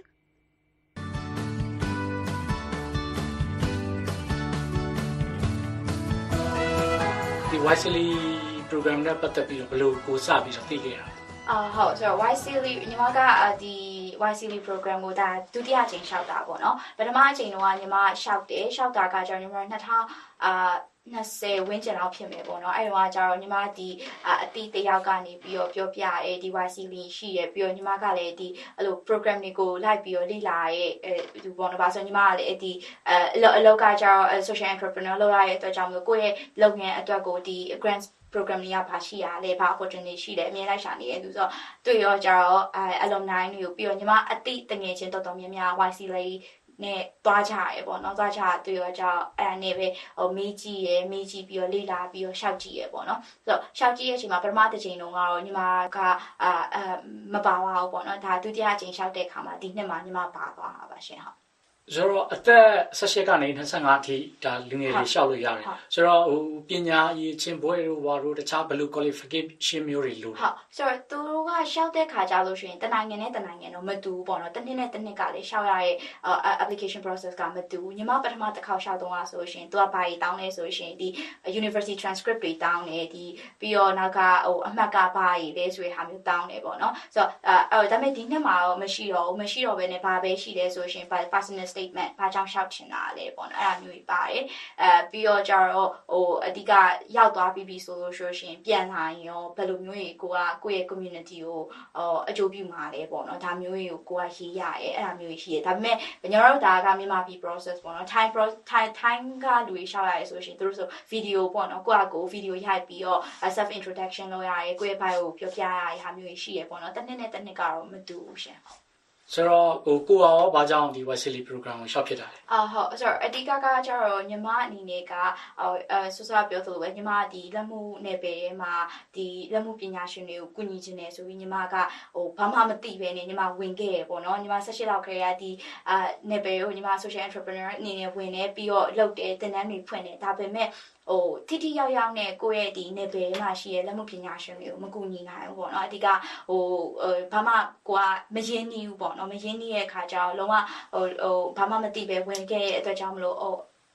ဒီ Y C L program နဲ့ပတ်သက်ပြီးတော့ဘယ်လိုကိုစပြီးတော့သိခဲ့ရလဲအာဟုတ်ဆိုတော့ Y C L ညီမကဒီ Y C L program ကိုဒါဒုတိယအကြိမ်လျှောက်တာပေါ့နော်ပထမအကြိမ်တော့ညီမလျှောက်တယ်လျှောက်တာကကျတော့ညီမနှစ်ထောင်အာ20ဝန်းကျင်လောက်ဖြစ်မယ်ပေါ့နော်အဲ့တော့ကျတော့ညီမဒီအတီးတယောက်ကနေပြီးတော့ပြောပြရဲဒီ Y C L ရှိရပြီးတော့ညီမကလည်းဒီအဲ့လို program တွေကိုလိုက်ပြီးတော့လေ့လာရဲအဲဒီပေါ့နော်ပါဆိုညီမကလည်းဒီအလောက်ကကျတော့ social entrepreneur လုပ်ရတဲ့အတွက်ကြောင့်မျိုးကိုယ့်ရဲ့လုပ်ငန်းအတွက်ကိုဒီ grant program တွေကဘာရှိရလဲဘာ opportunity ရှိလဲအမြဲလိုက်ရှာနေရသူဆိုတော့တွေ့ရောကြတော့အဲ alumni တွေကိုပြီးတော့ညီမအတိတငယ်ချင်းတော်တော်များများ Y C L နဲ့တွားကြရဲပေါ့နော်တွားကြတွေ့ရောကြအဲ့ဒါနဲ့ပဲဟိုမေးကြည့်ရဲမေးကြည့်ပြီးတော့လေ့လာပြီးတော့ရှောက်ကြည့်ရဲပေါ့နော်ဆိုတော့ရှောက်ကြည့်ရဲ့အချိန်မှာပထမတစ်ချိန်တုန်းကတော့ညီမကအာမပါပါဘူးပေါ့နော်ဒါဒုတိယအချိန်ရှောက်တဲ့အခါမှာဒီနှစ်မှာညီမပါသွားတာပါရှင်ဟုတ်ဆိုတော့အသက်18ကနေ25အထိဒါလူငယ်တွေရှောက်လို့ရတယ်ဆိုတော့ဟိုပညာရေးချင်းဘွဲတို့ဘာတို့တခြားဘယ်လို qualification မျိုးတွေလို့ဟုတ်ဆိုတော့သူတို့ကရှောက်တဲ့ခါကြလို့ရှိရင်တနိုင်ငံနဲ့တနိုင်ငံတော့မတူဘူးပေါ့နော်တစ်နှစ်နဲ့တစ်နှစ်ကလည်းရှောက်ရတဲ့ application process ကမတူဘူးညီမပထမတစ်ခေါက်ရှောက်တော့ဆိုရှင်သူကဘာကြီးတောင်းလဲဆိုရှင်ဒီ university transcript တွေတောင်းတယ်ဒီပြီးတော့နောက်ကဟိုအမှတ်ကဘာကြီးလဲဆိုရဟာမျိုးတောင်းတယ်ပေါ့နော်ဆိုတော့အဲဒါပေမဲ့ဒီနှစ်မှာတော့မရှိတော့ဘူးမရှိတော့ဘဲနဲ့ဘာပဲရှိလဲဆိုရှင် personal statement ဘာကြောင့်ရှောက်ချင်တာလဲပေါ့နော်အဲ့ဒါမျိုးကြီးပါတယ်အဲပြီးတော့ကျတော့ဟိုအဓိကရောက်သွားပြီးပြီဆိုလို့ဆိုရှင်ပြန်လာရင်ရောဘယ်လိုမျိုးကြီးကိုကကိုယ့်ရဲ့ community ကိုဟိုအကျိုးပြုမှာလဲပေါ့နော်ဒါမျိုးကြီးကိုကိုကရေးရရဲအဲ့ဒါမျိုးကြီးရှိတယ်ဒါပေမဲ့ကျွန်တော်တို့ဒါကမြန်မာပြည် process ပေါ့နော် time time time ကလူတွေရှောက်ရရဲဆိုရှင်သူတို့ဆို video ပေါ့နော်ကိုကကို video ရိုက်ပြီးတော့ self introduction လုပ်ရရဲကိုယ့်ရဲ့ bio ကိုပြောပြရရဲဟာမျိုးကြီးရှိရပေါ့နော်တစ်နှစ်နဲ့တစ်နှစ်ကတော့မတူဘူးရှင်ဆိုတော့ဟိုကိုရောဘာကြောင့်ဒီ Y C L program ကိုရှောက်ဖြစ်တာလဲအာဟုတ်ဆိုတော့အဓိကကကျတော့ညီမအနေနဲ့ကအဲဆိုဆိုပြောသလိုပဲညီမဒီလက်မှုနယ်ပယ်မှာဒီလက်မှုပညာရှင်တွေကိုကူညီခြင်းနဲ့ဆိုပြီးညီမကဟိုဘာမှမသိပဲနဲ့ညီမဝင်ခဲ့ရပေါ့နော်ညီမ18လောက်ခရေရဒီအာနယ်ပယ်ကိုညီမ social entrepreneur အနေနဲ့ဝင်နေပြီးတော့လုပ်တယ်သင်တန်းတွေဖွင့်တယ်ဒါပေမဲ့ဟိုတိတိယောက်ယောက်နဲ့ကိုယ့်ရဲ့ဒီနယ်ပယ်မှာရှိရဲ့လက်မှုပညာရှင်တွေကိုမကူညီနိုင်ဘူးပေါ့နော်အဓိကဟိုဘာမှကိုကမရင်းနှီးဘူးပေါ့နော်မရင်းနှီးရဲ့အခါကျတော့လုံးဝဟိုဟိုဘာမှမသိပဲဝင်ခဲ့တဲ့အတွက်ကြောင့်မလို့ဟို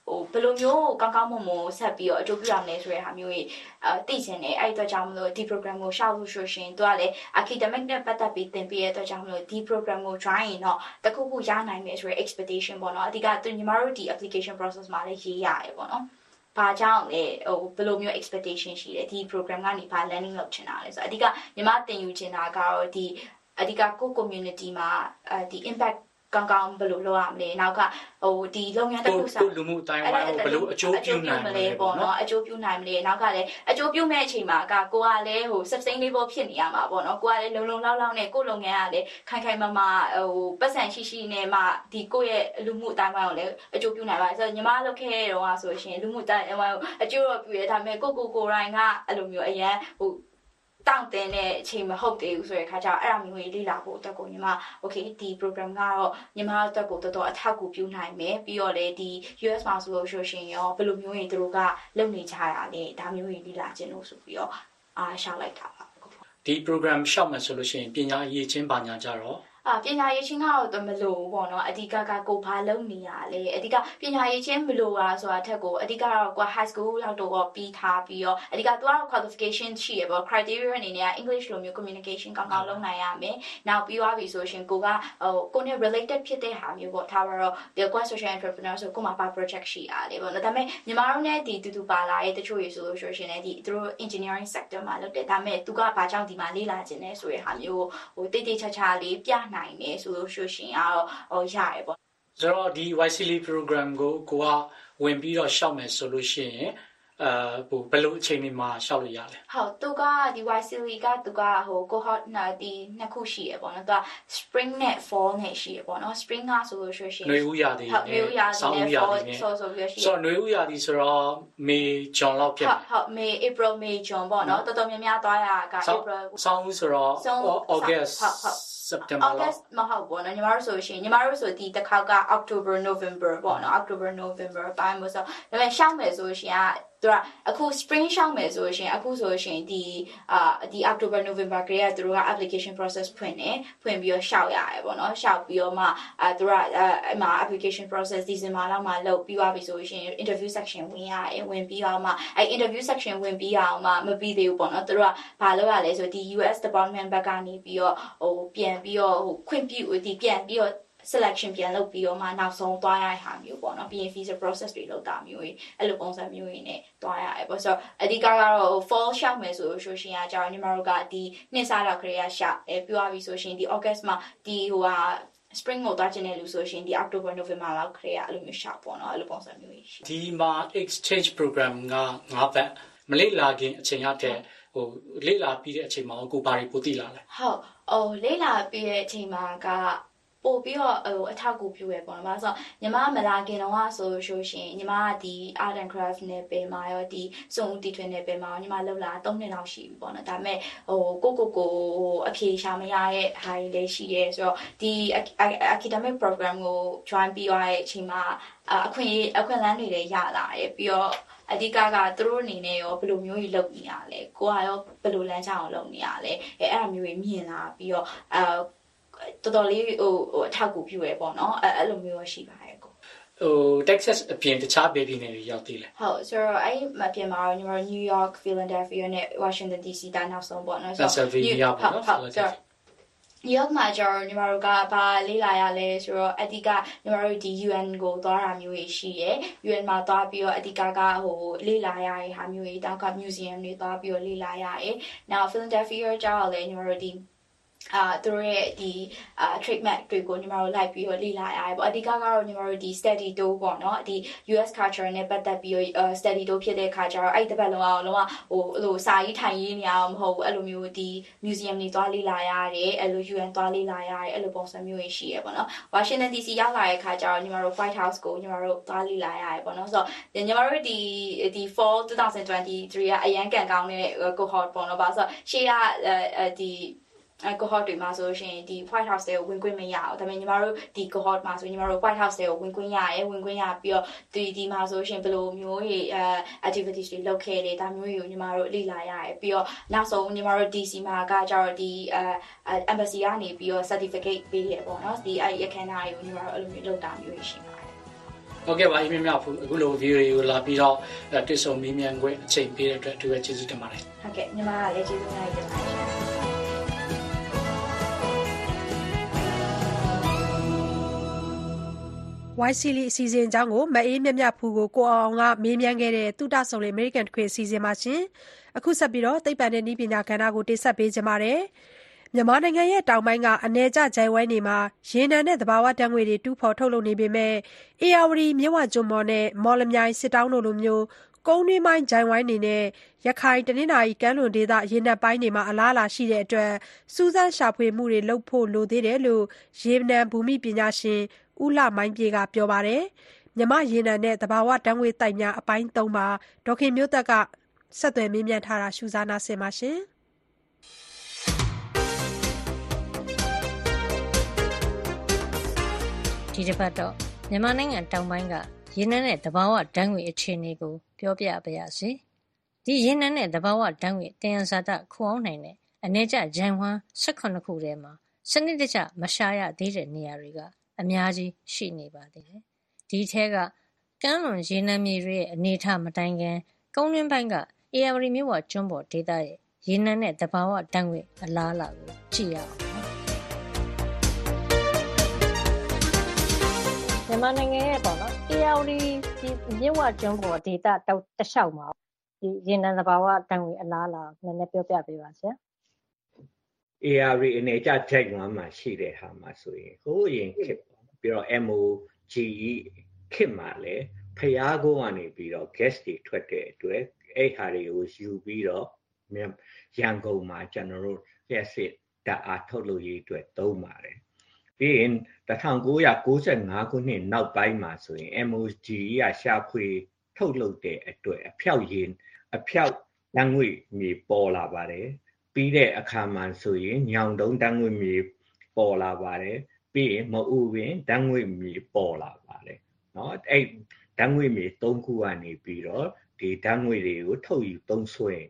ဟိုဘယ်လိုမျိုးကောင်းကောင်းမွန်မွန်ဆက်ပြီးတော့အကျိုးပြုရမလဲဆိုတဲ့ဟာမျိုးကြီးအဲသိချင်တယ်အဲ့အတွက်ကြောင့်မလို့ဒီ program ကိုရှောက်လို့ဆိုရှင်သူကလည်း academic နဲ့ပတ်သက်ပြီးသင်ပေးရတဲ့အတွက်ကြောင့်မလို့ဒီ program ကို join ရင်တော့တခုခုရနိုင်မယ်ဆိုတဲ့ expectation ပေါ့နော်အဓိကသူညီမတို့ဒီ application process မှာလည်းရေးရတယ်ပေါ့နော်ဘာကြောင့်လဲဟိုဘယ်လိုမျိုး expectation ရှိလဲဒီ program ကနေဘာ learning လုပ်ချင်တာလဲဆိုတော့အဓိကညီမသင်ယူချင်တာကတော့ဒီအဓိကကို community မှာအဲဒီ impact ကောင်းကောင်းဘယ်လိုလုပ်ရမလဲနောက်ကဟိုဒီလုပ်ငန်းတစ်ခုစားလူမှုအတိုင်းဝိုင်းကိုဘယ်လိုအကျိုးပြုနိုင်မလဲပေါ့နော်အကျိုးပြုနိုင်မလဲနောက်ကလည်းအကျိုးပြုမဲ့အချိန်မှာကကိုကလည်းဟို sustainable ဖြစ်နေရမှာပေါ့နော်ကိုကလည်းလုံလုံလောက်လောက်နဲ့ကိုလုပ်ငန်းကလည်းခိုင်ခိုင်မာမာဟိုပတ်စံရှိရှိနဲ့မှဒီကိုရဲ့လူမှုအတိုင်းဝိုင်းကိုလည်းအကျိုးပြုနိုင်ပါဆိုတော့ညီမလုပ်ခဲ့တဲ့တော့ဆိုရှင်လူမှုအတိုင်းဝိုင်းကိုအကျိုးတော့ပြုရဲဒါပေမဲ့ကိုကိုကိုရိုင်းကအဲ့လိုမျိုးအရန်ဟိုတောင့်တင်တဲ့အချိန်မဟုတ်သေးဘူးဆိုတဲ့ခါကျတော့အဲ့ဒါမျိုးကြီးလေ့လာဖို့အတွက်ကိုညီမ okay ဒီ program ကတော့ညီမအတွက်ကိုတော်တော်အထောက်အကူပြုနိုင်မယ်ပြီးတော့လေဒီ U S မှာဆိုလို့ဆိုရှင်ရောဘယ်လိုမျိုးရင်သူတို့ကလုပ်နေကြတာလဲဒါမျိုးကြီးလေ့လာခြင်းလို့ဆိုပြီးတော့အာရှောက်လိုက်တာပါဒီ program ရှောက်မှဆိုလို့ရှိရင်ပညာရေးချင်းပါညာကြတော့အာပညာရေးချင်းကတော့မလို့ပေါ့နော်အဓိကကကိုဘာလုပ်နေရလဲအဓိကပညာရေးချင်းမလို့อ่ะဆိုတာအထက်ကိုအဓိကတော့ကို high school လောက်တော့ပြီးထားပြီးတော့အဓိကသူကတော့ qualification ရှိရပေါ့ criteria အနေနဲ့ English လိုမျိုး communication ကောင်းကောင်းလုပ်နိုင်ရမယ်နောက်ပြီးသွားပြီဆိုရှင်ကိုကဟိုကိုနဲ့ related ဖြစ်တဲ့ဟာမျိုးပေါ့ထားပါတော့ဒီ quest social entrepreneur ဆိုကိုမှာပါ project ရှိရတယ်ပေါ့နော်ဒါပေမဲ့ညီမတို့ ਨੇ ဒီတူတူပါလာရဲ့တချို့ရေဆိုလို့ဆိုရှင်လည်းဒီသူတို့ engineering sector မှာလုပ်တယ်ဒါပေမဲ့သူကဘာကြောင့်ဒီမှာလေ့လာခြင်းလဲဆိုတဲ့ဟာမျိုးဟိုတိတ်တိတ်ချာချာလေးပြနိုင်တယ်ဆိုလို့ဆိုရှင်ကတော့ဟိုရတယ်ပေါ့ဆိုတော့ဒီ Y C L program ကိုကိုကဝင်ပြီးတော့ရှောက်မယ်ဆိုလို့ရှိရင်အဲဟိုဘယ်လိုအချိန်မှာရှောက်လို့ရလဲဟုတ်သူကဒီ Y C L ကသူကဟို cohort နာဒီနှစ်ခုရှိရပေါ့နော်သူက spring နဲ့ fall နဲ့ရှိရပေါ့နော် spring ကဆိုလို့ဆိုရှင်နွေဦးရာသီနဲ့နွေဦးရာသီနဲ့ fall ဆိုဆိုပြီးရှိဆိုတော့နွေဦးရာသီဆိုတော့မေဂျွန်လောက်ဖြစ်ဟုတ်ဟုတ်မေ April May June ပေါ့နော်တော်တော်များများသွားရက April ဆောင်းဦးဆိုတော့ August ဟုတ်ဟုတ် September August မဟုတ်ဘူးနော်ညီမတို့ဆိုရှင်ညီမတို့ဆိုဒီတစ်ခေါက်က October November ပေါ့နော် October November ပိုင်းမို့ဆိုဒါပေမဲ့ရှောင်းမယ်ဆိုရှင်ကသူကအခု spring ရှောင်းမယ်ဆိုရှင်အခုဆိုရှင်ဒီအာဒီ October November ကလေးကသူတို့က application process ဖွင့်တယ်ဖွင့်ပြီးတော့ရှောက်ရတယ်ပေါ့နော်ရှောက်ပြီးတော့မှအဲသူကအဲမှာ application process December လောက်မှလုပ်ပြီးသွားပြီဆိုရှင် interview section ဝင်ရတယ်ဝင်ပြီးတော့မှအဲ interview section ဝင်ပြီးအောင်မှမပြီးသေးဘူးပေါ့နော်သူတို့ကဘာလုပ်ရလဲဆိုဒီ U S department ဘက်ကနေပြီးတော့ဟိုပြန်ပြီးတော့ဟိုခွင့်ပြုဒီပြန်ပြီးတော့ selection ပြန်လုပ်ပြီးတော့မှနောက်ဆုံးသွားရတဲ့ဟာမျိုးပေါ့နော်ပြီးရင် visa process တွေလုပ်တာမျိုးကြီးအဲ့လိုပုံစံမျိုးကြီးနဲ့သွားရတယ်ပေါ့ဆိုတော့အဓိကကတော့ fall ရှောက်မယ်ဆိုလို့ဆိုရှင်ကကြာညီမတို့ကဒီနှစ်စားတော့ခရီးရရှောက်အဲပြီးသွားပြီဆိုရှင်ဒီ August မှာဒီဟိုဟာ spring ကိုသွားချင်တဲ့လူဆိုရှင်ဒီ October November လောက်ခရီးရအဲ့လိုမျိုးရှောက်ပေါ့နော်အဲ့လိုပုံစံမျိုးကြီးဒီမှာ exchange program ကငါးပတ်မလေ့လာခင်အချိန်ရတဲ့ဟိုလေ့လာပြီးတဲ့အချိန်မှာကိုဘာတွေပိုသိလာလဲဟုတ်ဟိုလေ့လာပြီးတဲ့အချိန်မှာကပို့ပြီးတော့ဟိုအထောက်အကူပြုရပေါ့နော်။ဘာလို့ဆိုညီမမလာခင်တော့ဆိုလို့ရှိရင်ညီမကဒီ art and craft နဲ့ပဲမှာရောဒီစုံဦးတီထွင်နဲ့ပဲမှာညီမလောက်လာသုံးနှစ်လောက်ရှိပြီပေါ့နော်။ဒါပေမဲ့ဟိုကိုကိုကိုအဖြေရှာမရတဲ့ဟာတွေလည်းရှိရဲဆိုတော့ဒီ academic program ကို join ပြီးရတဲ့အချိန်မှာအခွင့်အခွင့်အလမ်းတွေလည်းရလာတယ်ပြီးတော့အဓိကကသူတို့အနေနဲ့ရောဘယ်လိုမျိုးကြီးလုပ်နေရလဲကိုကရောဘယ်လိုလမ်းကြောင်းအောင်လုပ်နေရလဲအဲအဲ့အမျိုးကြီးမြင်လာပြီးတော့အဲတော်တော်လေးဟိုအထောက်အကူပြုရပေါ့နော်အဲအဲ့လိုမျိုးရှိပါတယ်ကိုဟို Texas အပြင်တခြားပြည်နယ်တွေရောက်သေးလဲဟုတ်ဆိုတော့အဲ့မပြင်မှာညီမ New York Philadelphia နဲ့ Washington D C တာနောက်ဆုံးပေါ့နော်ဆိုတော့ Pennsylvania ပေါ့နော်ဟုတ်ဆိုNew York မှာကျတော့ညီမတို့ကဘာလေးလာရလဲဆိုတော့အဓိကညီမတို့ဒီ U N ကိုသွားတာမျိုးရှိရယ် U N မှာသွားပြီးတော့အဓိကကဟိုလေးလာရတဲ့ဟာမျိုးတွေတောက်က museum တွေသွားပြီးတော့လေးလာရရယ်နောက် Philadelphia ကျတော့လည်းညီမတို့ဒီအာသူတို့ရဲ့ဒီအာ treatment တွေကိုညီမတို့လိုက်ပြီးတော့လေ့လာရတယ်ပေါ့အဓိကကတော့ညီမတို့ဒီ study tour ပေါ့နော်ဒီ U S culture နဲ့ပတ်သက်ပြီးတော့ study tour ဖြစ်တဲ့အခါကျတော့အဲ့ဒီတစ်ပတ်လုံးအောင်လုံးဝဟိုအဲ့လိုစာရေးထိုင်ရေးနေအောင်မဟုတ်ဘူးအဲ့လိုမျိုးဒီ museum တွေသွားလေ့လာရတယ်အဲ့လို U N သွားလေ့လာရတယ်အဲ့လိုပုံစံမျိုးတွေရှိရပေါ့နော် Washington D C ရောက်လာတဲ့အခါကျတော့ညီမတို့ White House ကိုညီမတို့သွားလေ့လာရတယ်ပေါ့နော်ဆိုတော့ညီမတို့ဒီဒီ fall twenty twenty-three ကအရန်ကန်ကောင်းတဲ့ cohort ပေါ့နော်ဘာလို့ဆိုတော့ရှေ့ကအဲဒီ cohort တွေမှာဆိုရှင်ဒီ White House တွေကိုဝင်ခွင့်မရဘူးဒါပေမဲ့ညီမတို့ဒီ cohort မှာဆိုညီမတို့ White House တွေကိုဝင်ခွင့်ရရဲဝင်ခွင့်ရပြီးတော့ဒီဒီမှာဆိုရှင်ဘယ်လိုမျိုးတွေအဲ activities တွေလုပ်ခဲ့တယ်ဒါမျိုးတွေကိုညီမတို့လေ့လာရရဲပြီးတော့နောက်ဆုံးညီမတို့ D C မှာကကြတော့ဒီအဲ embassy ကနေပြီးတော့ certificate ပေးရပေါ့နော်ဒီအဲ့အခမ်းအနားတွေကိုညီမတို့အဲ့လိုမျိုးလုပ်တာမျိုးရှိပါတယ်ဟုတ်ကဲ့ပါအင်းမြမြဖူးအခုလို view တွေကိုလာပြီးတော့တွေ့ဆုံမေးမြန်းခွင့်အချိန်ပေးတဲ့အတွက်သူပဲကျေးဇူးတင်ပါတယ်ဟုတ်ကဲ့ညီမကလည်းကျေးဇူးများတင်ပါတယ်ဝိုင်စီလီအစီအစဉ်အကြောင်းကိုမအေးမြမြဖူးကိုကိုအောင်ကမေးမြန်းခဲ့တဲ့တုဒဆုံလေ American တခွေအစီအစဉ်မှာရှင်အခုဆက်ပြီးတော့သိပ္ပံနဲ့နည်းပညာကဏ္ဍကိုတင်ဆက်ပေးကြပါမယ်မြန်မာနိုင်ငံရဲ့တောင်ပိုင်းကအနယ်ကျဂျိုင်ဝိုင်းတွေမှာရေနံနဲ့သဘာဝဓာတ်ငွေတွေတူးဖော်ထုတ်လုပ်နေပေမဲ့အေယာဝတီမြစ်ဝကျွန်းပေါ်နဲ့မော်လမြိုင်စစ်တောင်းတို့လိုမျိုးကုန်းတွင်းပိုင်းဂျိုင်ဝိုင်းတွေနဲ့ရခိုင်တနင်္သာရီကမ်းလွန်ဒေသရေနံပိုင်းတွေမှာအလားအလာရှိတဲ့အတွက်စူးစမ်းရှာဖွေမှုတွေလုပ်ဖို့လိုသေးတယ်လို့ရေနံဘူမိပညာရှင်ဦးလှမိုင်းပြေကပြောပါတယ်မြမရေနံနဲ့သဘာဝဓာတ်ငွေတိုက်များအပိုင်းသုံးပါဒေါခင်မျိုးသက်ကဆက်သွယ်မေးမြန်းထားတာရှုစားနာဆင်ပါရှင်ဒီတစ်ပတ်တော့မြန်မာနိုင်ငံတောင်ပိုင်းကရေနံနဲ့သဘာဝဓာတ်ငွေအခြေအနေကိုပြောပြပါရစေ။ဒီရေနံနဲ့သဘာဝဓာတ်ငွေတင်ရဇာတခိုးအောင်နိုင်တဲ့အနေကျဂျန်ဝမ်၁၈ခုထဲမှာစနစ်တကျမရှာရသေးတဲ့နေရာတွေကအများကြီးရှိနေပါသေးတယ်။ဒီထဲကကမ်းလွန်ရေနံမြေတွေရဲ့အနေအထားမတိုင်ခင်ကုန်းတွင်းပိုင်းကအေယာဝတီမြစ်ဝကျွန်းပေါ်ဒေသရဲ့ရေနံနဲ့သဘာဝဓာတ်ငွေအလားအလာကိုကြည့်ရအောင်မြန်မာနိုင်ငံရဲ့ပေါ့နော်အေယာဝတီဒီမြစ်ဝကျွန်းပေါ်ဒေသတောက်တစ်လျှောက်မှာဒီရေနံသဘာဝဓာတ်ငွေအလားအလာနည်းနည်းပြောပြပေးပါဆရာ။ A R အနေကျဂျိုက်မှာမှာရှိတဲ့ဟာမှာဆိုရင်ဟိုးရင်ခစ်ပြီးတော့ M O G E ခစ်မှာလဲဖျားကုန်းကနေပြီးတော့ gas တွေထွက်တဲ့အတွက်အဲ့ဟာတွေကိုယူပြီးတော့ရန်ကုန်မှာကျွန်တော်တို့ရက်စစ်ဓာတ်အားထုတ်လို့ရတဲ့အတွက်သုံးပါတယ်ပြီးရင်၁၉၉၅ခုနှစ်နောက်ပိုင်းမှာဆိုရင် M O G ကရှာဖွေထုတ်လုပ်တဲ့အတွက်အဖျောက်ရင်းအဖျောက်ဓာတ်ငွေမြေပေါ်လာပါတယ်ပြီးတဲ့အခါမှာဆိုရင်ညောင်တုံးဓာတ်ငွေမြေပေါ်လာပါတယ်ပြီးရင်မအူပင်ဓာတ်ငွေမြေပေါ်လာပါတယ်เนาะအဲ့ဓာတ်ငွေမြေ၃ခုကနေပြီးတော့ဒီဓာတ်ငွေတွေကိုထုတ်ယူသုံးစွဲ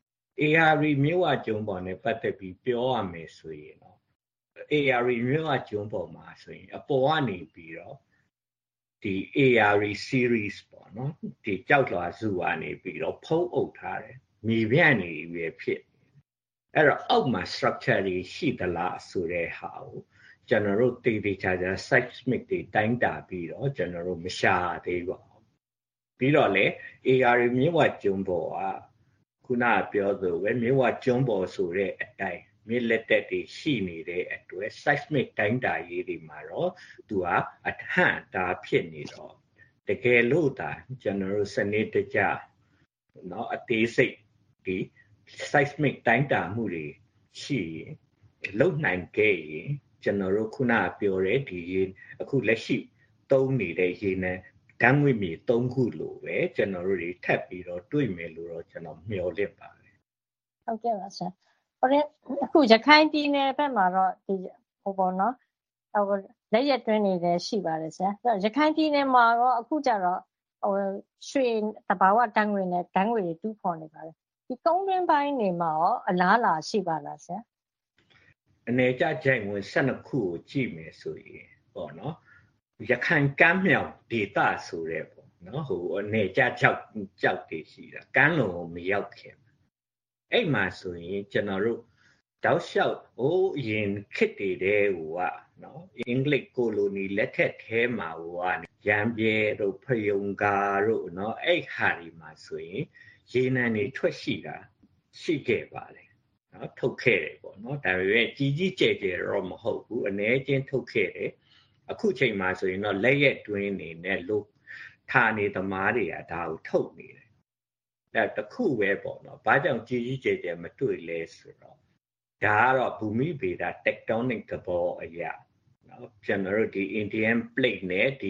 A R မြစ်ဝကျွန်းပေါ်နဲ့ပတ်သက်ပြီးပြောရမယ်ဆိုရင်တော့ A R မြစ်ဝကျွန်းပေါ်မှာဆိုရင်အပေါ်ကနေပြီးတော့ဒီ A R series ပေါ့နော်ဒီကြောက်လွှာစုကနေပြီးတော့ဖုံးအုပ်ထားတယ်မြေပြန့်နေပြီဖြစ်အဲ့တော့အောက်မှာ structure တွေရှိသလားဆိုတဲ့ဟာကိုကျွန်တော်တို့တေးသေးချာချာ seismic တွေတိုင်းတာပြီးတော့ကျွန်တော်တို့မရှာသေးပါဘူးပြီးတော့လေ A R မြစ်ဝကျွန်းပေါ်ကခုနပြောသလိုပဲမြစ်ဝကျွန်းပေါ်ဆိုတဲ့အတိုင်းမြစ်လက်တက်တွေရှိနေတဲ့အတွက် seismic တိုင်းတာရေးတွေမှာတော့သူကအထန့်တာဖြစ်နေတော့တကယ်လို့သာကျွန်တော်တို့စနစ်တကျเนาะအသေးစိတ်ဒီ seismic တိုင်းတာမှုတွေရှိရင်လုံနိုင်ခဲ့ရင်ကျွန်တော်တို့ခုနပြောတဲ့ဒီအခုလက်ရှိသုံးနေတဲ့ရေနံဓာတ်ငွေမြေ၃ခုလိုပဲကျွန်တော်တို့တွေထပ်ပြီးတော့တွေ့မယ်လို့တော့ကျွန်တော်မျှော်လင့်ပါတယ်ဟုတ်ကဲ့ပါဆရာဟိုတဲ့အခုရခိုင်ပြည်နယ်ဘက်မှာတော့ဒီဟိုပေါ့နော်ဟိုလက်ရက်တွင်းနေတယ်ရှိပါတယ်ဆရာရခိုင်ပြည်နယ်မှာတော့အခုကျတော့ဟိုရွှေတဘာဝဓာတ်ငွေနဲ့ဓာတ်ငွေတွေတူးဖော်နေပါတယ်ဒီကုန်းတွင်းပိုင်းတွေမှာရောအလားအလာရှိပါလားဆရာအနေကျဂျိုင်ဝင်၁၂ခုကိုကြည့်မယ်ဆိုရင်ပေါ့နော်ရခိုင်ကမ်းမြောင်ဒေသဆိုတဲ့ပေါ့နော်ဟိုအနေကျကြောက်ကြောက်တွေရှိတာကမ်းလွန်ကိုမရောက်ခင်အဲ့မှာဆိုရင်ကျွန်တော်တို့တောက်လျှောက်ဟိုအရင်ခစ်တွေတဲ့ဟိုကနော်အင်္ဂလိပ်ကိုလိုနီလက်ထက်ထဲမှာဟိုကရံပြဲတို့ဖယုံကာတို့နော်အဲ့ဟာဒီမှာဆိုရင်ရေနံတွေထွက်ရှိတာရှိခဲ့ပါတယ်နော်ထုတ်ခဲ့တယ်ပေါ့နော်ဒါပေမဲ့ကြီးကြီးကျယ်ကျယ်တော့မဟုတ်ဘူးအ ਨੇ ချင်းထုတ်ခဲ့တယ်အခုချိန်မှာဆိုရင်တော့လက်ရက်တွင်းနေနဲ့လို့ဌာနေသမားတွေကဒါကိုထုတ်နေတယ်အဲတခုပဲပေါ့နော်ဘာကြောင့်ကြီးကြီးကျယ်ကျယ်မတွေ့လဲဆိုတော့ဒါကတော့ဘူမိဗေဒ tectonic သဘောအရာနော်ကျွန်တော်တို့ဒီ Indian plate နဲ့ဒီ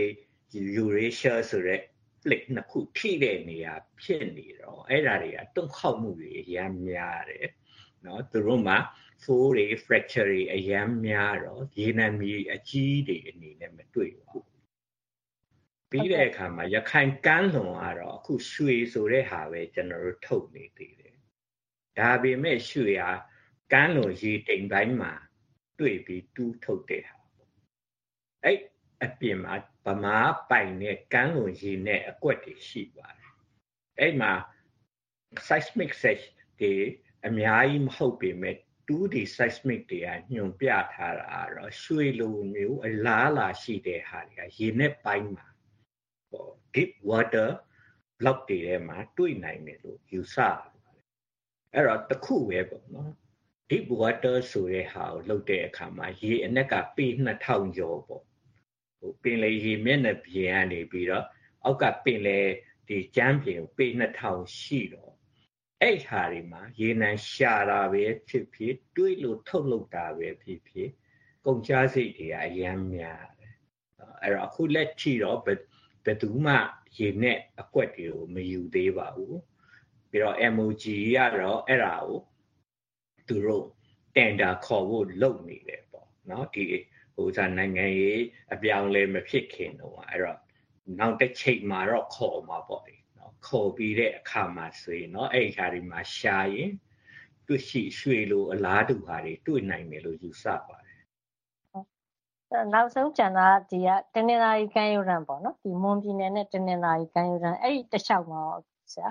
Eurasia ဆိုတဲ့ plate နှစ်ခုထိတဲ့နေရာဖြစ်နေတော့အဲ့ဒါတွေကတွန့်ခေါက်မှုတွေအများများတယ်နော်သူတို့မှာ fold တွေ fracture တွေအများများတော့ရေနံမြေအကြီးတွေအနေနဲ့မတွေ့ပါဘူးပြီးတဲ့အခါမှာရခိုင်ကမ်းလွန်ကတော့အခုရွှေဆိုတဲ့ဟာပဲကျွန်တော်တို့ထုတ်နေသေးတယ်ဒါပေမဲ့ရွှေဟာကမ်းလွန်ရေတိမ်ပိုင်းမှာတွေ့ပြီးတူးထုတ်တဲ့ဟာပေါ့အဲ့အပြင်မှာဗမာပိုင်တဲ့ကမ်းလွန်ရေနဲ့အကွက်တွေရှိပါတယ်အဲ့မှာ seismic search တွေအများကြီးမဟုတ်ပေမဲ့ two D seismic တွေကညွန်ပြထားတာတော့ရွှေလိုမျိုးအလားလာရှိတဲ့ဟာတွေကရေနဲ့ပိုင်းမှာဟို deep water block တွေထဲမှာတွေ့နိုင်တယ်လို့ယူဆပါတယ်အဲ့တော့တစ်ခုပဲပေါ့နော် deep water ဆိုတဲ့ဟာကိုလုပ်တဲ့အခါမှာရေအနက်ကပေနှစ်ထောင်ကျော်ပေါ့ဟိုပင်လေရေမျက်နှာပြင်ကနေပြီးတော့အောက်ကပင်လေဒီကျမ်းပြင်ပေနှစ်ထောင်ရှိတော့အဲ့ဟာတွေမှာရေနံရှာတာပဲဖြစ်ဖြစ်တွေးလို့ထုတ်လုပ်တာပဲဖြစ်ဖြစ်ကုန်ကျစရိတ်တွေအများများတယ်အဲ့တော့အခုလက်ထိတော့ဘယ်သူမှရေနဲ့အကွက်တွေကိုမယူသေးပါဘူးပြီးတော့ M O G ကတော့အဲ့ဒါကိုသူတို့တန်တာခေါ်ဖို့လုပ်နေတယ်ပေါ့နော်ဒီဟိုစားနိုင်ငံရေးအပြောင်းလဲမဖြစ်ခင်တော့အဲ့တော့နောက်တစ်ချိန်မှာတော့ခေါ်မှာပေါ့နော်ခေါ်ပြီးတဲ့အခါမှာဆိုရင်เนาะအဲ့ဒီဟာတွေမှာရှာရင်တွေ့ရှိရွှေလိုအလားတူဟာတွေတွေ့နိုင်တယ်လို့ယူဆပါတယ်နောက်ဆုံးကျန်တာဒီကတနင်္လာရီကမ်းရိုးတန်းပေါ့နော်ဒီမွန်ပြည်နယ်နဲ့တနင်္လာရီကမ်းရိုးတန်းအဲ့ဒီတစ်လျှောက်မှာဆရာ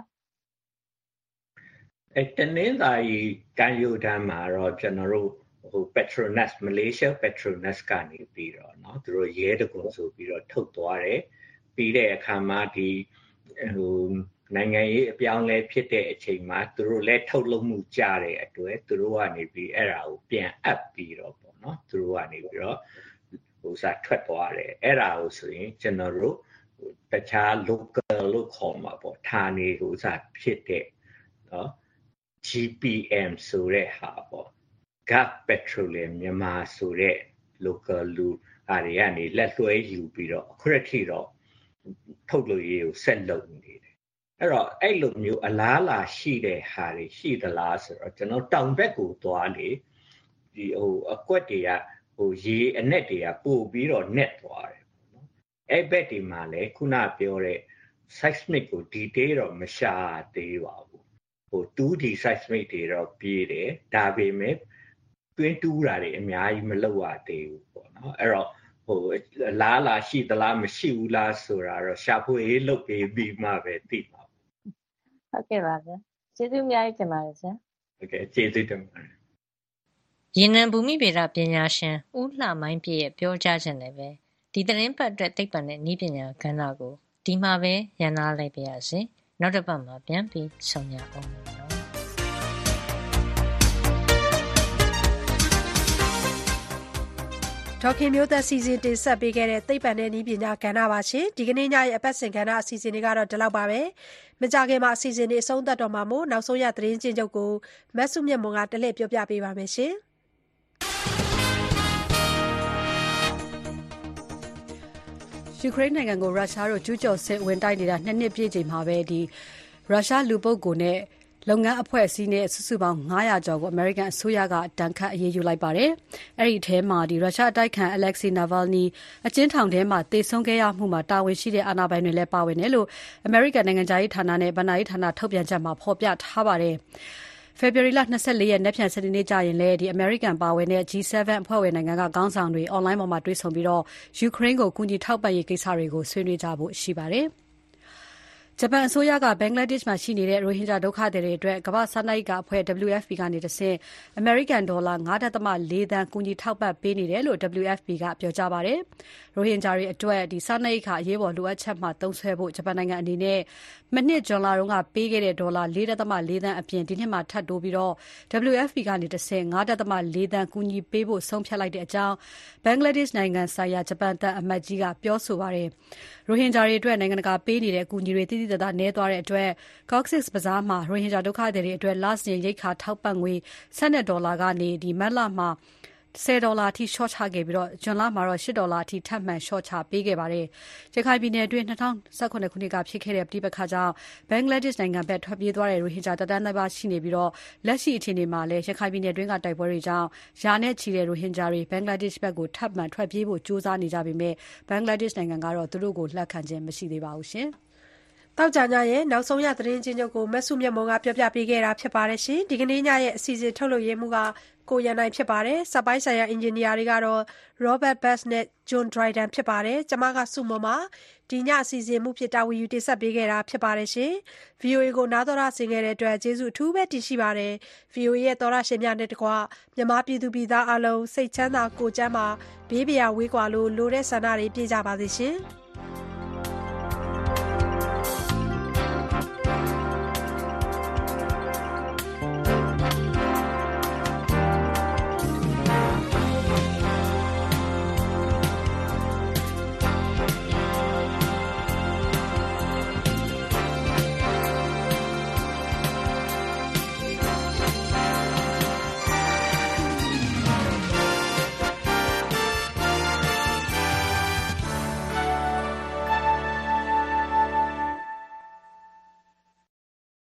အဲ့တနင်္လာရီကမ်းရိုးတန်းမှာတော့ကျွန်တော်တို့ဟို Petronas Malaysia Petronas ကနေပြီးတော့เนาะသူတို့ရဲတကွန်ဆိုပြီးတော့ထုတ်သွားတယ်ပြီးတဲ့အခါမှာဒီဟိုနိုင်ငံရေးအပြောင်းလဲဖြစ်တဲ့အချိန်မှာသူတို့လည်းထုတ်လုပ်မှုကြတဲ့အတွက်သူတို့ကနေပြီးအဲ့ဒါကိုပြန်အပ်ပြီးတော့ပေါ့เนาะသူတို့ကနေပြီးတော့ဟိုစားထွက်သွားတယ်အဲ့ဒါကိုဆိုရင်ကျွန်တော်တို့တခြား local လို့ခေါ်မှာပေါ့ဌာနေဟိုစားဖြစ်တဲ့เนาะG P M ဆိုတဲ့ဟာပေါ့ Gulf Petroleum မြန်မာဆိုတဲ့ local လူအားတွေကနေလက်လွှဲယူပြီးတော့အခုအထိတော့ထုတ်လို့ရေးကိုဆက်လုပ်နေတယ်အဲ့တော့အဲ့လိုမျိုးအလားလာရှိတဲ့ဟာတွေရှိသလားဆိုတော့ကျွန်တော်တောင်ဘက်ကိုသွားလေဒီဟိုအကွက်တွေကဟိုရေအနက်တွေကပို့ပြီးတော့ net သွားတယ်ပေါ့နော်အဲ့ဘက်ဒီမှာလေခုနပြောတဲ့ seismic ကို detail တော့မရှာသေးပါဘူးဟို two D seismic တွေတော့ပြေးတယ်ဒါပေမဲ့တွင်းတူးတာတွေအများကြီးမလုပ်ရသေးဘူးပေါ့နော်အဲ့တော့ဟိုလားလာရှိသလားမရှိဘူးလားဆိုတာတော့ရှာဖွေရေးလုပ်ပြီးပြီးမှပဲသိမှာဟုတ်ကဲ့ပါဗျာကျေးဇူးအများကြီးတင်ပါတယ်ဆရာဟုတ်ကဲ့ကျေးဇူးတင်ပါတယ်ရေနံဘူမိဗေဒပညာရှင်ဦးလှမိုင်းပြည့်ရဲ့ပြောကြားခြင်းနဲ့ပဲဒီသတင်းပတ်အတွက်သိပ္ပံနဲ့နည်းပညာကဏ္ဍကိုဒီမှာပဲရန်နာလိုက်ပါရစေနောက်တစ်ပတ်မှာပြန်ပြီးဆုံရအောင်ဒေါခင်မျိုးသက်စီစဉ်တင်ဆက်ပေးခဲ့တဲ့သိပ္ပံနဲ့နည်းပညာကဏ္ဍပါရှင်ဒီကနေ့ညရဲ့အပတ်စဉ်ကဏ္ဍအစီအစဉ်တွေကတော့ဒီလောက်ပါပဲမကြခင်မှာအစီအစဉ်တွေအဆုံးသတ်တော့မှာမို့နောက်ဆုံးရသတင်းချင်းချုပ်ကိုမတ်စုမြတ်မွန်ကတလှည့်ပြောပြပေးပါမယ်ရှင်ယူကရိန်းနိုင်ငံကိုရုရှားတို့ကျူးကျော်စစ်ဝင်တိုက်နေတာနှစ်နှစ်ပြည့်ချိန်မှာပဲဒီရုရှားလူပုဂ္ဂိုလ်နဲ့လုပ်ငန်းအဖွဲ့အစည်းနဲ့စုစုပေါင်း၅၀၀ကျော်ကိုအမေရိကန်အစိုးရကတန်ခတ်အရေးယူလိုက်ပါတယ်။အဲ့ဒီထဲမှာဒီရုရှားအတိုက်ခံ Alexei Navalny အကျဉ်းထောင်ထဲမှာတေဆုံးခဲ့ရမှုမှာတာဝန်ရှိတဲ့အာဏာပိုင်တွေလည်းပါဝင်တယ်လို့အမေရိကန်နိုင်ငံသားရေးဌာနနဲ့ဗဏ္ဍာရေးဌာနထုတ်ပြန်ချက်မှာဖော်ပြထားပါတယ်။ဖေဖော်ဝါရီလ၂၄ရက်နေ့ပြန်စနေနေ့ကျရင်လည်းဒီအမေရိကန်ပါဝင်တဲ့ G seven အဖွဲ့ဝင်နိုင်ငံကခေါင်းဆောင်တွေအွန်လိုင်းပေါ်မှာတွေ့ဆုံပြီးတော့ယူကရိန်းကိုကူညီထောက်ပံ့ရေးကိစ္စတွေကိုဆွေးနွေးကြဖို့ရှိပါတယ်။ဂျပန်အစိုးရကဘင်္ဂလားဒေ့ရှ်မှာရှိနေတဲ့ရိုဟင်ဂျာဒုက္ခသည်တွေအတွက်ကမ္ဘာ့စားနပ်ရိက္ခာအဖွဲ့ W F P ကနေတဆင့်အမေရိကန်ဒေါ်လာ ၅.၄ သန်းကူညီထောက်ပံ့ပေးနေတယ်လို့ W F P ကပြောကြားပါတယ်။ရိုဟင်ဂျာတွေအတွက်ဒီစားနပ်ရိက္ခာအရေးပေါ်လိုအပ်ချက်မှာသုံးစွဲဖို့ဂျပန်နိုင်ငံအနေနဲ့မနှစ်ဇွန်လတုန်းကပေးခဲ့တဲ့ဒေါ်လာ ၄.၄ သန်းအပြင်ဒီနှစ်မှာထပ်တိုးပြီးတော့ W F P ကနေတဆင့် ၅.၄ သန်းကူညီပေးဖို့ဆုံးဖြတ်လိုက်တဲ့အကြောင်းဘင်္ဂလားဒေ့ရှ်နိုင်ငံဆိုင်ရာဂျပန်သံအမတ်ကြီးကပြောဆိုပါတယ်။ရိုဟင်ဂျာတွေအတွက်နိုင်ငံတကာပေးနေတဲ့အကူအညီတွေတိတိကျကျနည်းသွားတဲ့အတွက် Cox's Bazar မှာရိုဟင်ဂျာဒုက္ခသည်တွေအတွက်လစဉ်ရိက္ခာထောက်ပံ့ငွေ၁၂ဒေါ်လာကနေဒီမတ်လမှာဆယ်ဒေါ်လာအထိရှော့ချခဲ့ပြီးတော့ဇွန်လမှာတော့၈ဒေါ်လာအထိထပ်မံရှော့ချပေးခဲ့ပါတယ်။ရခိုင်ပြည်နယ်အတွင်း၂၀၁၇ခုနှစ်ကဖြစ်ခဲ့တဲ့ပြည်ပခါကြောင့်ဘင်္ဂလားဒေ့ရှ်နိုင်ငံဘက်ထွက်ပြေးသွားတဲ့ရိုဟင်ဂျာတသန်းသားရှိနေပြီးတော့လက်ရှိအခြေအနေမှာလည်းရခိုင်ပြည်နယ်အတွင်းကတိုက်ပွဲတွေကြောင့်ယာနဲ့ချီတဲ့ရိုဟင်ဂျာတွေဘင်္ဂလားဒေ့ရှ်ဘက်ကိုထပ်မံထွက်ပြေးဖို့ကြိုးစားနေကြပေမဲ့ဘင်္ဂလားဒေ့ရှ်နိုင်ငံကတော့သူတို့ကိုလက်ခံခြင်းမရှိသေးပါဘူးရှင်။တောက်ကြညရဲ့နောက်ဆုံးရသတင်းချင်းချုပ်ကိုမဆုမြတ်မုံကပြောပြပေးခဲ့တာဖြစ်ပါတယ်ရှင်ဒီကနေ့ညရဲ့အစီအစဉ်ထုတ်လွှင့်ရေးမှုကကိုရန်နိုင်ဖြစ်ပါတယ်စပိုင်းဆိုင်ရာအင်ဂျင်နီယာတွေကတော့ Robert Bass နဲ့ John Dryden ဖြစ်ပါတယ်ကျွန်မကစုမမှာဒီညအစီအစဉ်မှုဖြစ်တာဝန်ယူတင်ဆက်ပေးခဲ့တာဖြစ်ပါတယ်ရှင် ဗွီအိုအေ ကိုနားတော်ရဆင်ခဲ့တဲ့အတွက်ကျေးဇူးအထူးပဲတင်ရှိပါတယ် ဗွီအိုအေ ရဲ့သောရရှင်များနဲ့တကွမြန်မာပြည်သူပြည်သားအလုံးစိတ်ချမ်းသာကိုယ်ကျန်းမာဘေးပရာဝေးကွာလို့လိုတဲ့ဆန္ဒတွေပြည့်ကြပါစေရှင်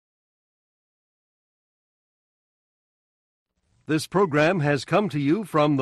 This program has come to you from the